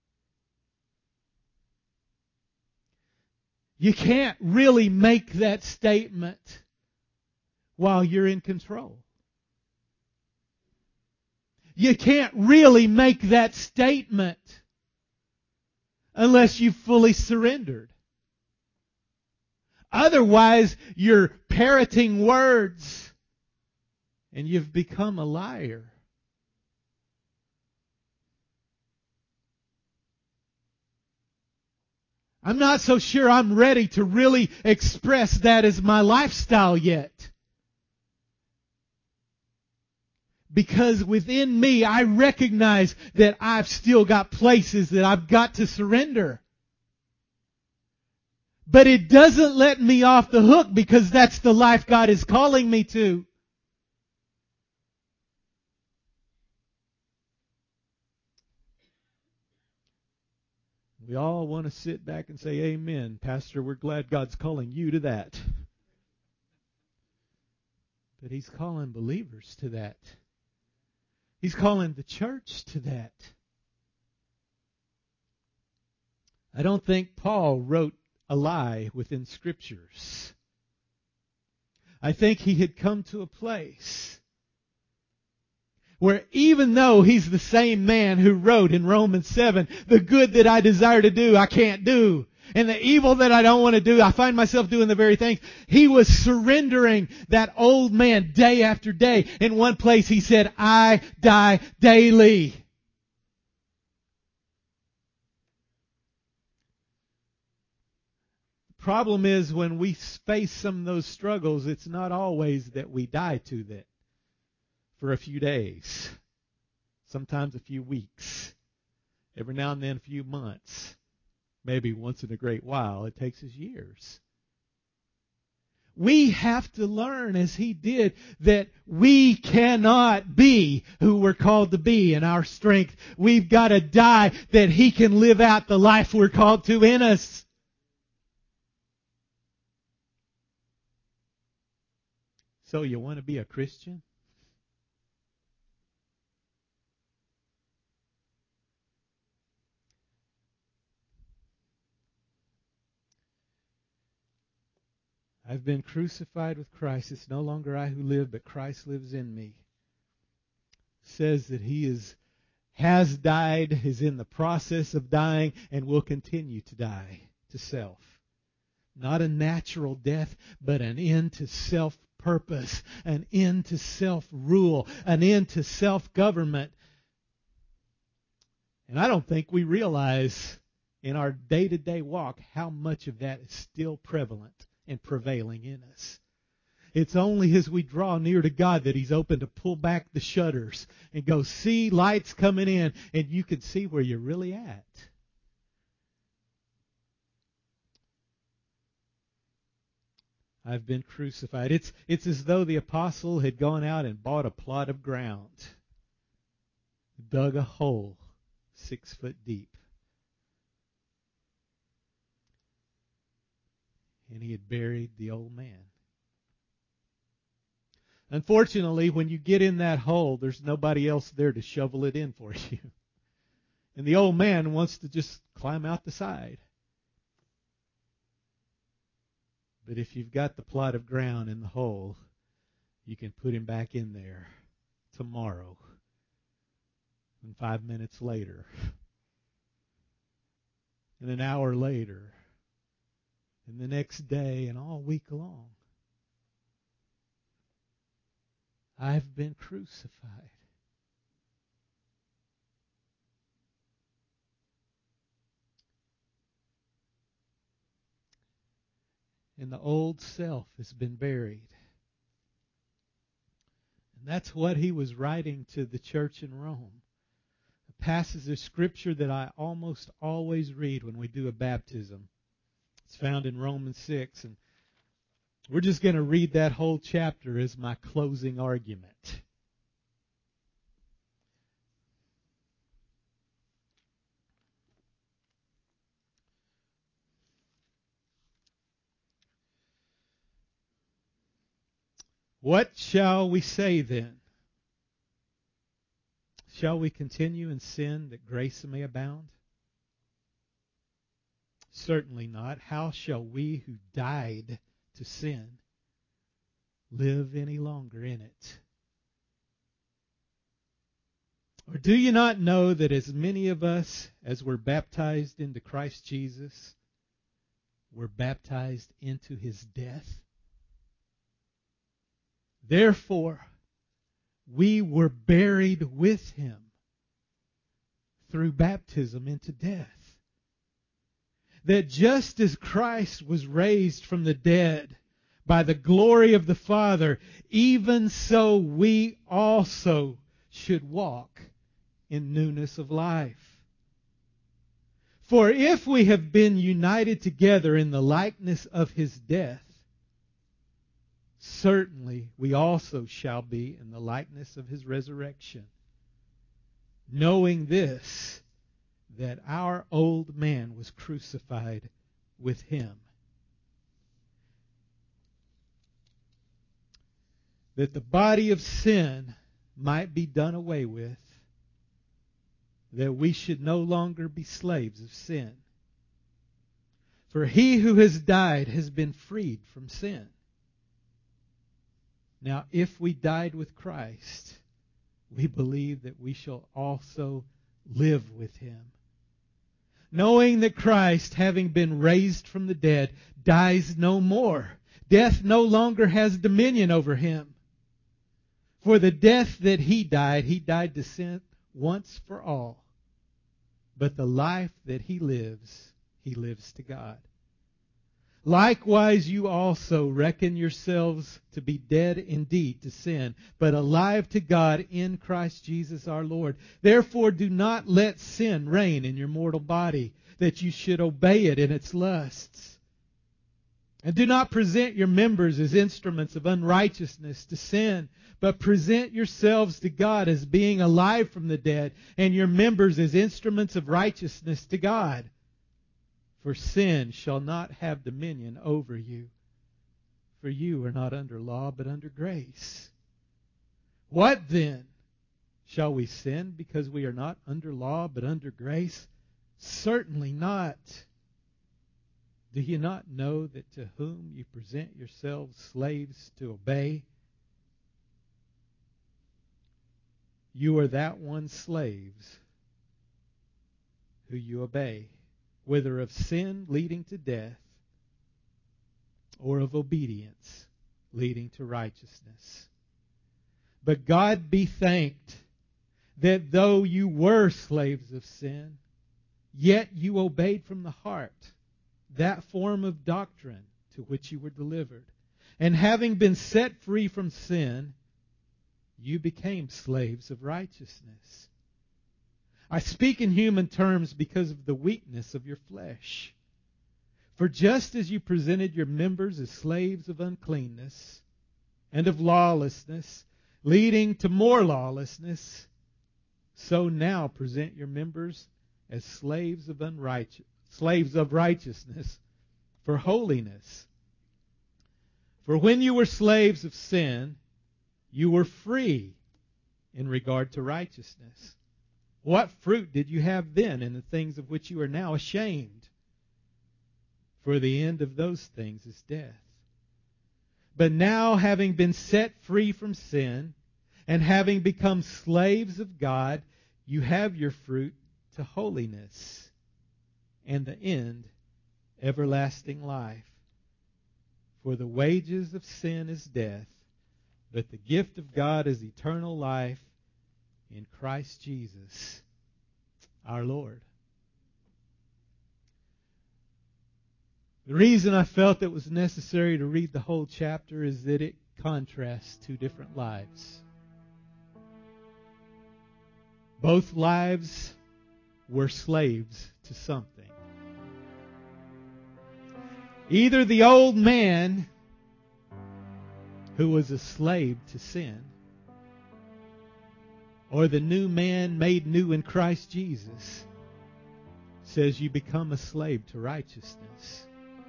You can't really make that statement while you're in control. You can't really make that statement unless you've fully surrendered. Otherwise, you're parroting words and you've become a liar. I'm not so sure I'm ready to really express that as my lifestyle yet. Because within me, I recognize that I've still got places that I've got to surrender. But it doesn't let me off the hook because that's the life God is calling me to. We all want to sit back and say, amen, Pastor, we're glad God's calling you to that. But He's calling believers to that. He's calling the church to that. I don't think Paul wrote a lie within Scriptures. I think he had come to a place where even though he's the same man who wrote in Romans 7, the good that I desire to do, I can't do. And the evil that I don't want to do, I find myself doing the very things. He was surrendering that old man day after day. In one place he said, I die daily. The problem is when we face some of those struggles, it's not always that we die to that. For a few days, sometimes a few weeks, every now and then a few months, maybe once in a great while. It takes us years. We have to learn, as he did, that we cannot be who we're called to be in our strength. We've got to die that he can live out the life we're called to in us. So you want to be a Christian? I've been crucified with Christ. It's no longer I who live, but Christ lives in me. Says that he has died, is in the process of dying, and will continue to die to self. Not a natural death, but an end to self-purpose, an end to self-rule, an end to self-government. And I don't think we realize in our day-to-day walk how much of that is still prevalent and prevailing in us. It's only as we draw near to God that He's open to pull back the shutters and go, see lights coming in, and you can see where you're really at. I've been crucified. It's as though the apostle had gone out and bought a plot of ground, dug a hole 6 foot deep, and he had buried the old man. Unfortunately, when you get in that hole, there's nobody else there to shovel it in for you. And the old man wants to just climb out the side. But if you've got the plot of ground in the hole, you can put him back in there tomorrow, and 5 minutes later, and an hour later, and the next day, and all week long. I've been crucified. And the old self has been buried. And that's what he was writing to the church in Rome. A passage of Scripture that I almost always read when we do a baptism. It's found in Romans 6. And we're just going to read that whole chapter as my closing argument. What shall we say then? Shall we continue in sin that grace may abound? Certainly not. How shall we who died to sin live any longer in it? Or do you not know that as many of us as were baptized into Christ Jesus were baptized into His death? Therefore, we were buried with Him through baptism into death, that just as Christ was raised from the dead by the glory of the Father, even so we also should walk in newness of life. For if we have been united together in the likeness of His death, certainly we also shall be in the likeness of His resurrection. Knowing this, that our old man was crucified with Him, that the body of sin might be done away with, that we should no longer be slaves of sin. For he who has died has been freed from sin. Now, if we died with Christ, we believe that we shall also live with Him. Knowing that Christ, having been raised from the dead, dies no more. Death no longer has dominion over Him. For the death that He died to sin once for all. But the life that He lives to God. Likewise, you also reckon yourselves to be dead indeed to sin, but alive to God in Christ Jesus our Lord. Therefore, do not let sin reign in your mortal body, that you should obey it in its lusts. And do not present your members as instruments of unrighteousness to sin, but present yourselves to God as being alive from the dead, and your members as instruments of righteousness to God. For sin shall not have dominion over you. For you are not under law, but under grace. What then? Shall we sin because we are not under law, but under grace? Certainly not. Do you not know that to whom you present yourselves slaves to obey, you are that one slaves who you obey, whether of sin leading to death or of obedience leading to righteousness? But God be thanked that though you were slaves of sin, yet you obeyed from the heart that form of doctrine to which you were delivered. And having been set free from sin, you became slaves of righteousness. I speak in human terms because of the weakness of your flesh. For just as you presented your members as slaves of uncleanness and of lawlessness, leading to more lawlessness, so now present your members as slaves of righteousness for holiness. For when you were slaves of sin, you were free in regard to righteousness. What fruit did you have then in the things of which you are now ashamed? For the end of those things is death. But now, having been set free from sin, and having become slaves of God, you have your fruit to holiness, and the end, everlasting life. For the wages of sin is death, but the gift of God is eternal life in Christ Jesus, our Lord. The reason I felt it was necessary to read the whole chapter is that it contrasts two different lives. Both lives were slaves to something. Either the old man, who was a slave to sin, or the new man made new in Christ Jesus, says you become a slave to righteousness.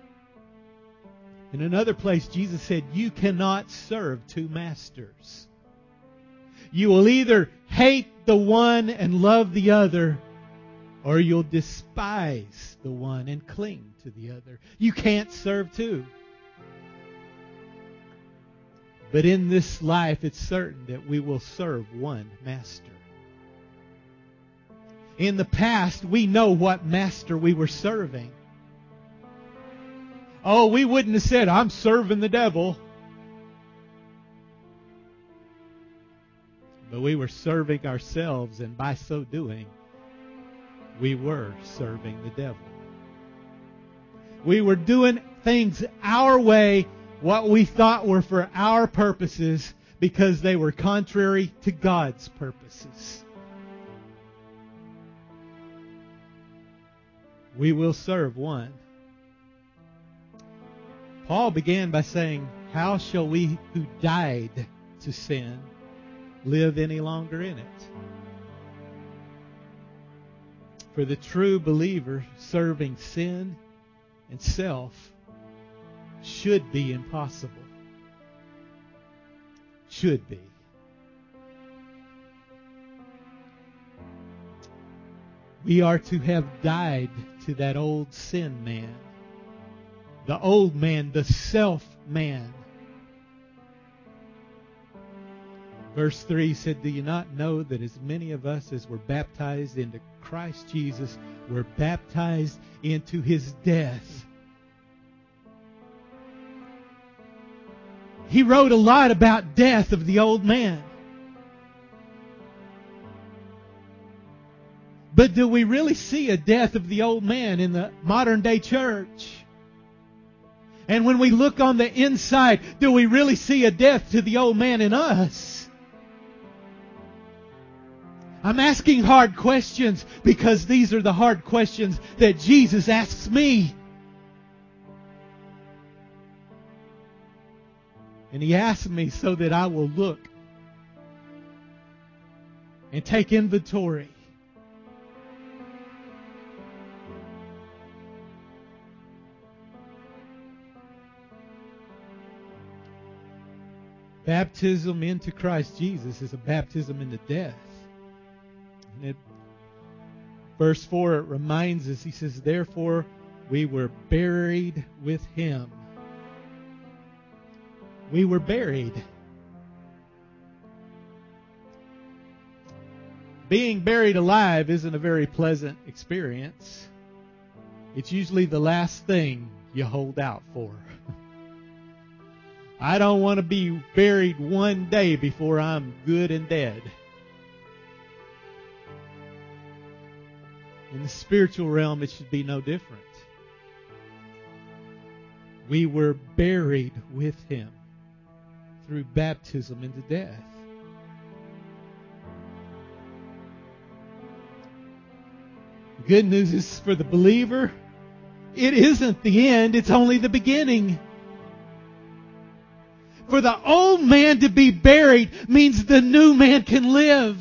In another place, Jesus said, you cannot serve two masters. You will either hate the one and love the other, or you'll despise the one and cling to the other. You can't serve two. But in this life, it's certain that we will serve one master. In the past, we know what master we were serving. Oh, we wouldn't have said, I'm serving the devil. But we were serving ourselves, and by so doing, we were serving the devil. We were doing things our way, what we thought were for our purposes, because they were contrary to God's purposes. We will serve one. Paul began by saying, how shall we who died to sin live any longer in it? For the true believer, serving sin and self should be impossible. Should be. We are to have died to that old sin man. The old man, the self-man. Verse 3 said, do you not know that as many of us as were baptized into Christ Jesus were baptized into His death? He wrote a lot about death of the old man. But do we really see a death of the old man in the modern day church? And when we look on the inside, do we really see a death to the old man in us? I'm asking hard questions because these are the hard questions that Jesus asks me. And He asks me so that I will look and take inventory. Baptism into Christ Jesus is a baptism into death. And verse 4, it reminds us, he says, therefore we were buried with Him. We were buried. Being buried alive isn't a very pleasant experience. It's usually the last thing you hold out for. I don't want to be buried one day before I'm good and dead. In the spiritual realm, it should be no different. We were buried with Him through baptism into death. The good news is for the believer, it isn't the end, it's only the beginning. For the old man to be buried means the new man can live.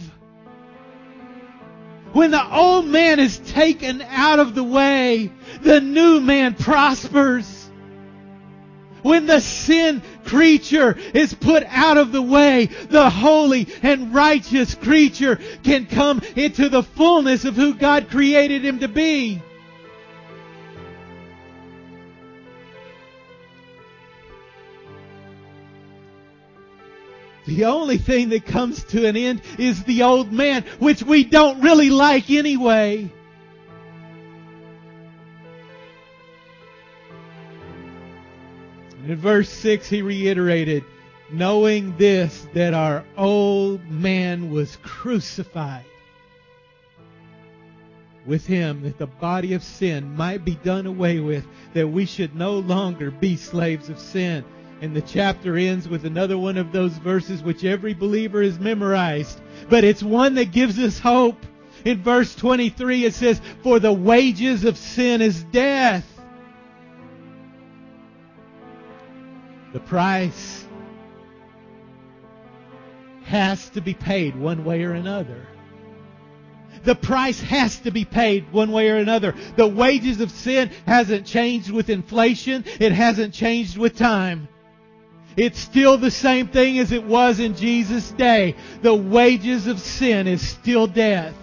When the old man is taken out of the way, the new man prospers. When the sin creature is put out of the way, the holy and righteous creature can come into the fullness of who God created him to be. The only thing that comes to an end is the old man, which we don't really like anyway. In verse 6, he reiterated, knowing this, that our old man was crucified with him, that the body of sin might be done away with, that we should no longer be slaves of sin. And the chapter ends with another one of those verses which every believer has memorized, but it's one that gives us hope. In verse 23 it says, for the wages of sin is death. The price has to be paid one way or another. The price has to be paid one way or another. The wages of sin hasn't changed with inflation. It hasn't changed with time. It's still the same thing as it was in Jesus' day. The wages of sin is still death.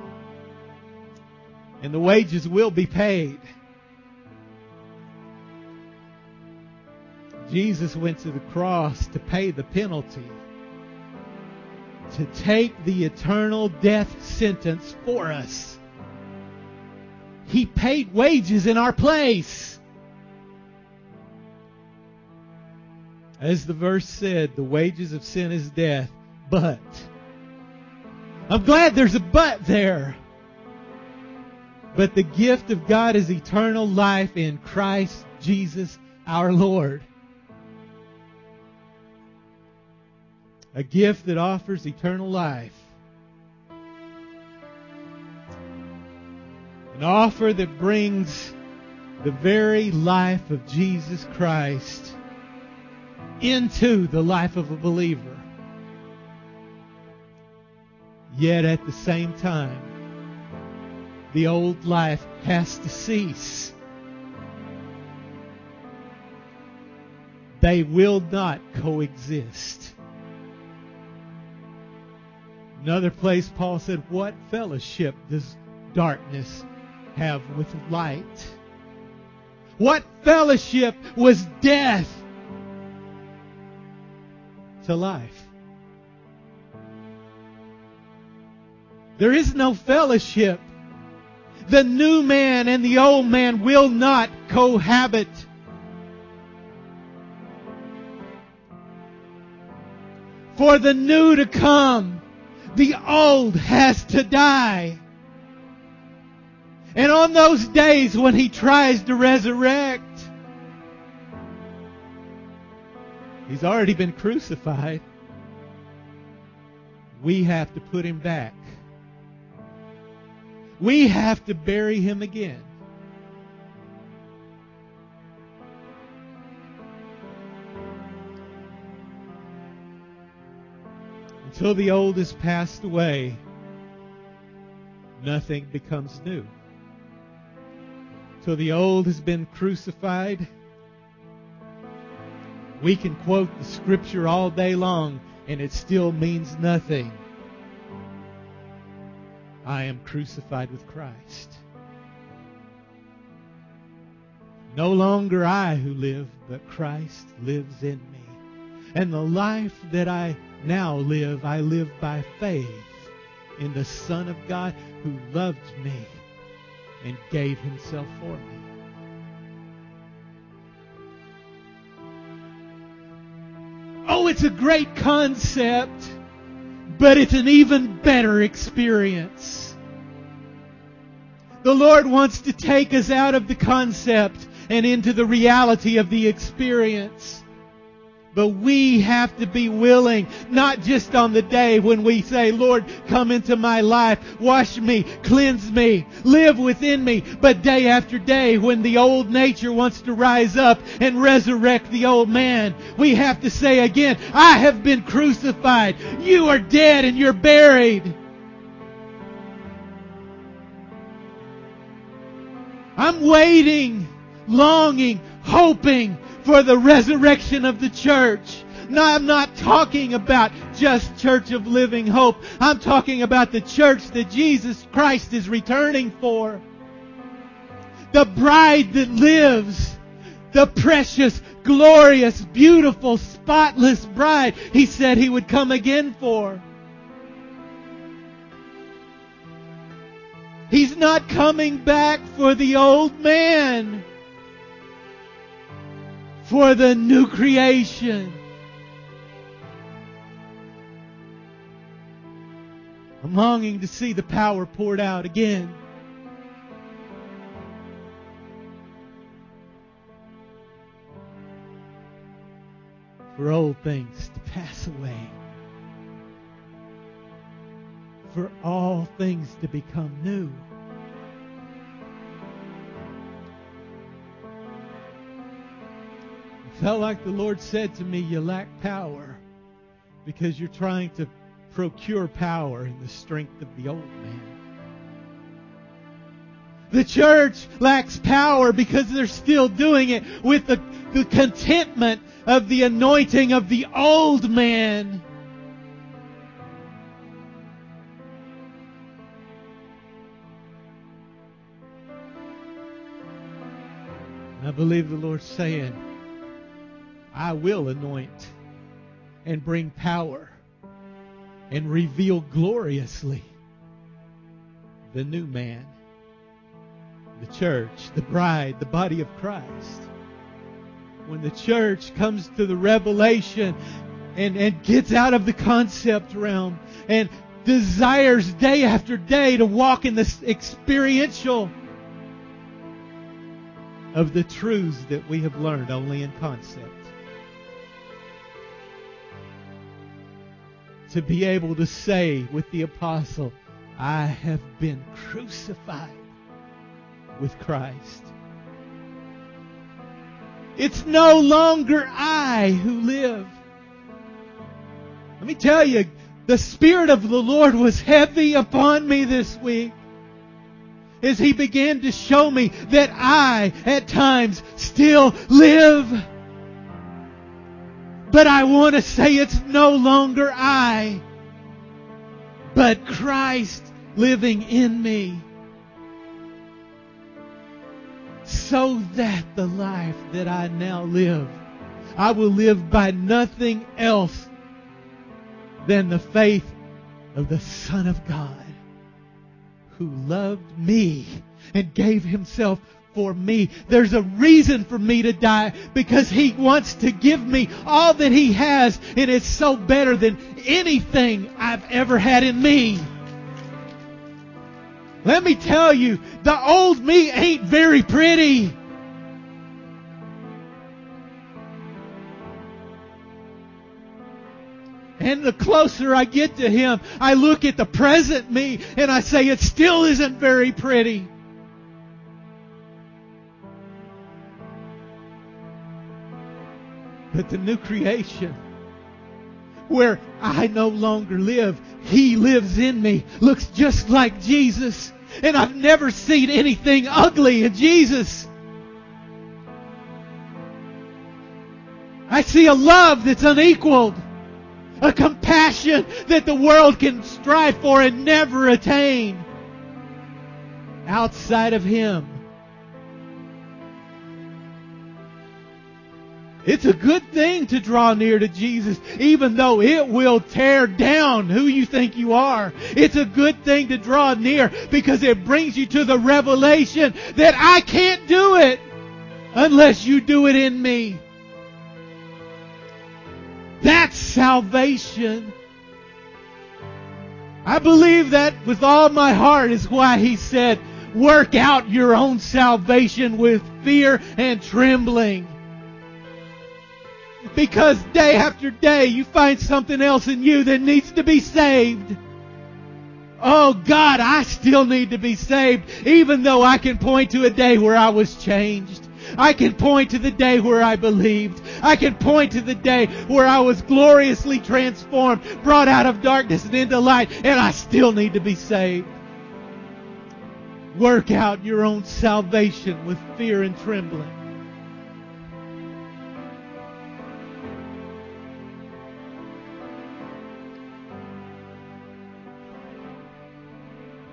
And the wages will be paid. Jesus went to the cross to pay the penalty, to take the eternal death sentence for us. He paid wages in our place. As the verse said, the wages of sin is death, but I'm glad there's a but there. But the gift of God is eternal life in Christ Jesus our Lord. A gift that offers eternal life. An offer that brings the very life of Jesus Christ into the life of a believer. Yet at the same time, the old life has to cease. They will not coexist. Another place Paul said, what fellowship does darkness have with light? What fellowship was death to life? There is no fellowship. The new man and the old man will not cohabit. For the new to come, the old has to die. And on those days when He tries to resurrect, He's already been crucified. We have to put Him back. We have to bury Him again. Until the old is passed away, nothing becomes new. Till the old has been crucified, we can quote the Scripture all day long and it still means nothing. I am crucified with Christ. No longer I who live, but Christ lives in me. And the life that I now live, I live by faith in the Son of God who loved me and gave Himself for me. Oh, it's a great concept, but it's an even better experience. The Lord wants to take us out of the concept and into the reality of the experience. But we have to be willing, not just on the day when we say, Lord, come into my life, wash me, cleanse me, live within me, but day after day when the old nature wants to rise up and resurrect the old man, we have to say again, I have been crucified. You are dead and you're buried. I'm waiting, longing, hoping for the resurrection of the church. No, I'm not talking about just Church of Living Hope. I'm talking about the church that Jesus Christ is returning for. The bride that lives, the precious, glorious, beautiful, spotless bride He said He would come again for. He's not coming back for the old man, for the new creation. I'm longing to see the power poured out again. For old things to pass away. For all things to become new. It felt like the Lord said to me, you lack power because you're trying to procure power in the strength of the old man. The church lacks power because they're still doing it with the contentment of the anointing of the old man. I believe the Lord's saying, I will anoint and bring power and reveal gloriously the new man, the church, the bride, the body of Christ. When the church comes to the revelation and gets out of the concept realm and desires day after day to walk in this experiential of the truths that we have learned only in concept. To be able to say with the apostle, I have been crucified with Christ. It's no longer I who live. Let me tell you, the Spirit of the Lord was heavy upon me this week as He began to show me that I, at times, still live. But I want to say it's no longer I, but Christ living in me. So that the life that I now live, I will live by nothing else than the faith of the Son of God, who loved me and gave Himself for me. There's a reason for me to die, because He wants to give me all that He has, and it's so better than anything I've ever had in me. Let me tell you, the old me ain't very pretty. And the closer I get to Him, I look at the present me and I say it still isn't very pretty. But the new creation, where I no longer live, He lives in me, looks just like Jesus. And I've never seen anything ugly in Jesus. I see a love that's unequaled. A compassion that the world can strive for and never attain. Outside of Him. It's a good thing to draw near to Jesus, even though it will tear down who you think you are. It's a good thing to draw near because it brings you to the revelation that I can't do it unless you do it in me. That's salvation. I believe that with all my heart is why He said, work out your own salvation with fear and trembling. Because day after day you find something else in you that needs to be saved. Oh God, I still need to be saved, even though I can point to a day where I was changed. I can point to the day where I believed. I can point to the day where I was gloriously transformed, brought out of darkness and into light, and I still need to be saved. Work out your own salvation with fear and trembling.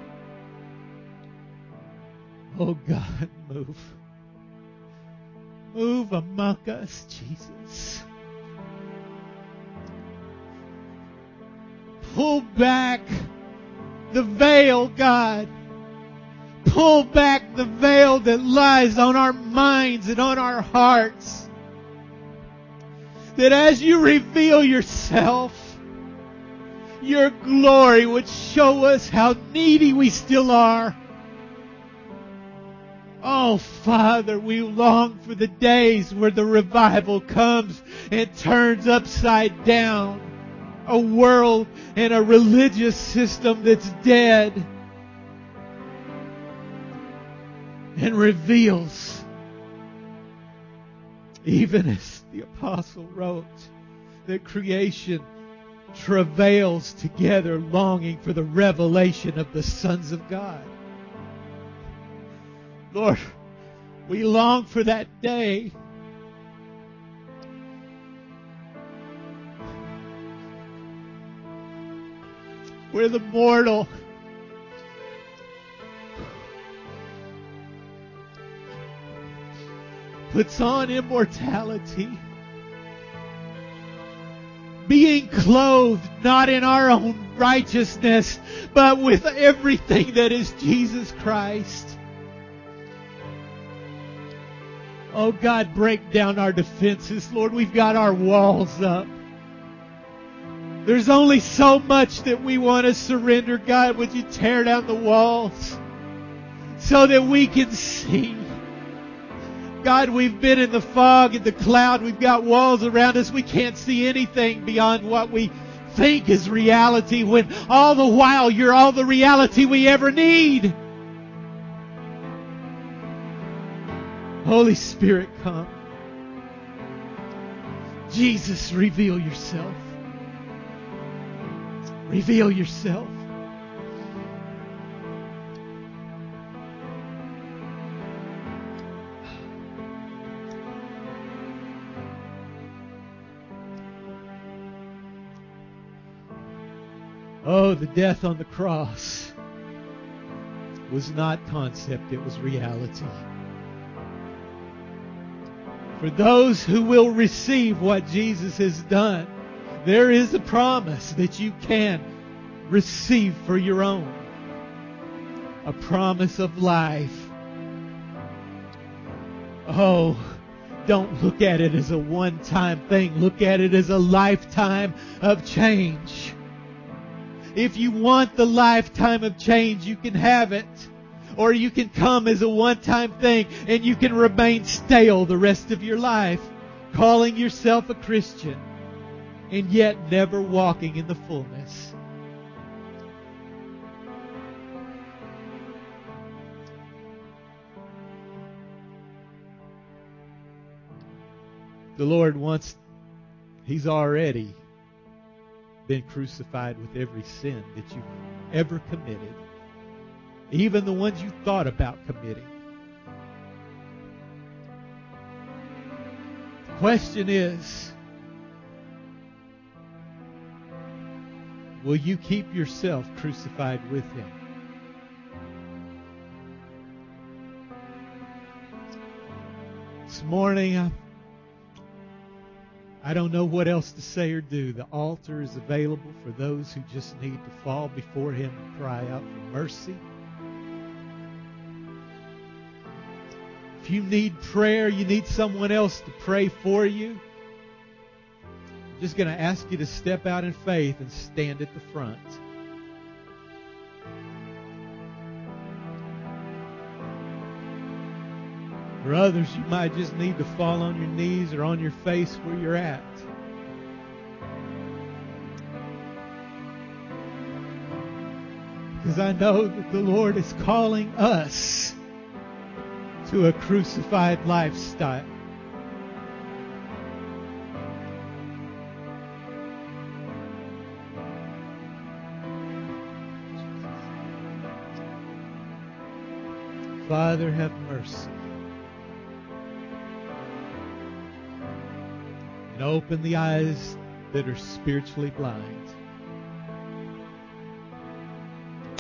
Oh God, move. Move among us, Jesus. Pull back the veil, God. Pull back the veil that lies on our minds and on our hearts. That as you reveal yourself, your glory would show us how needy we still are. Oh, Father, we long for the days where the revival comes and turns upside down a world and a religious system that's dead and reveals, even as the apostle wrote, that creation travails together longing for the revelation of the sons of God. Lord, we long for that day. Where the mortal puts on immortality, being clothed not in our own righteousness, but with everything that is Jesus Christ. Oh God, break down our defenses. Lord, we've got our walls up. There's only so much that we want to surrender. God, would you tear down the walls so that we can see? God, we've been in the fog and the cloud. We've got walls around us. We can't see anything beyond what we think is reality, when all the while you're all the reality we ever need. Holy Spirit, come. Jesus, reveal yourself. Reveal yourself. Oh, the death on the cross was not concept, it was reality. For those who will receive what Jesus has done, there is a promise that you can receive for your own. A promise of life. Oh, don't look at it as a one-time thing. Look at it as a lifetime of change. If you want the lifetime of change, you can have it. Or you can come as a one-time thing and you can remain stale the rest of your life, calling yourself a Christian and yet never walking in the fullness. The Lord wants, He's already been crucified with every sin that you've ever committed. Even the ones you thought about committing. The question is, will you keep yourself crucified with Him? This morning, I don't know what else to say or do. The altar is available for those who just need to fall before Him and cry out for mercy. If you need prayer, you need someone else to pray for you, I'm just going to ask you to step out in faith and stand at the front. For others, you might just need to fall on your knees or on your face where you're at. Because I know that the Lord is calling us to a crucified lifestyle. Father, have mercy. And open the eyes that are spiritually blind.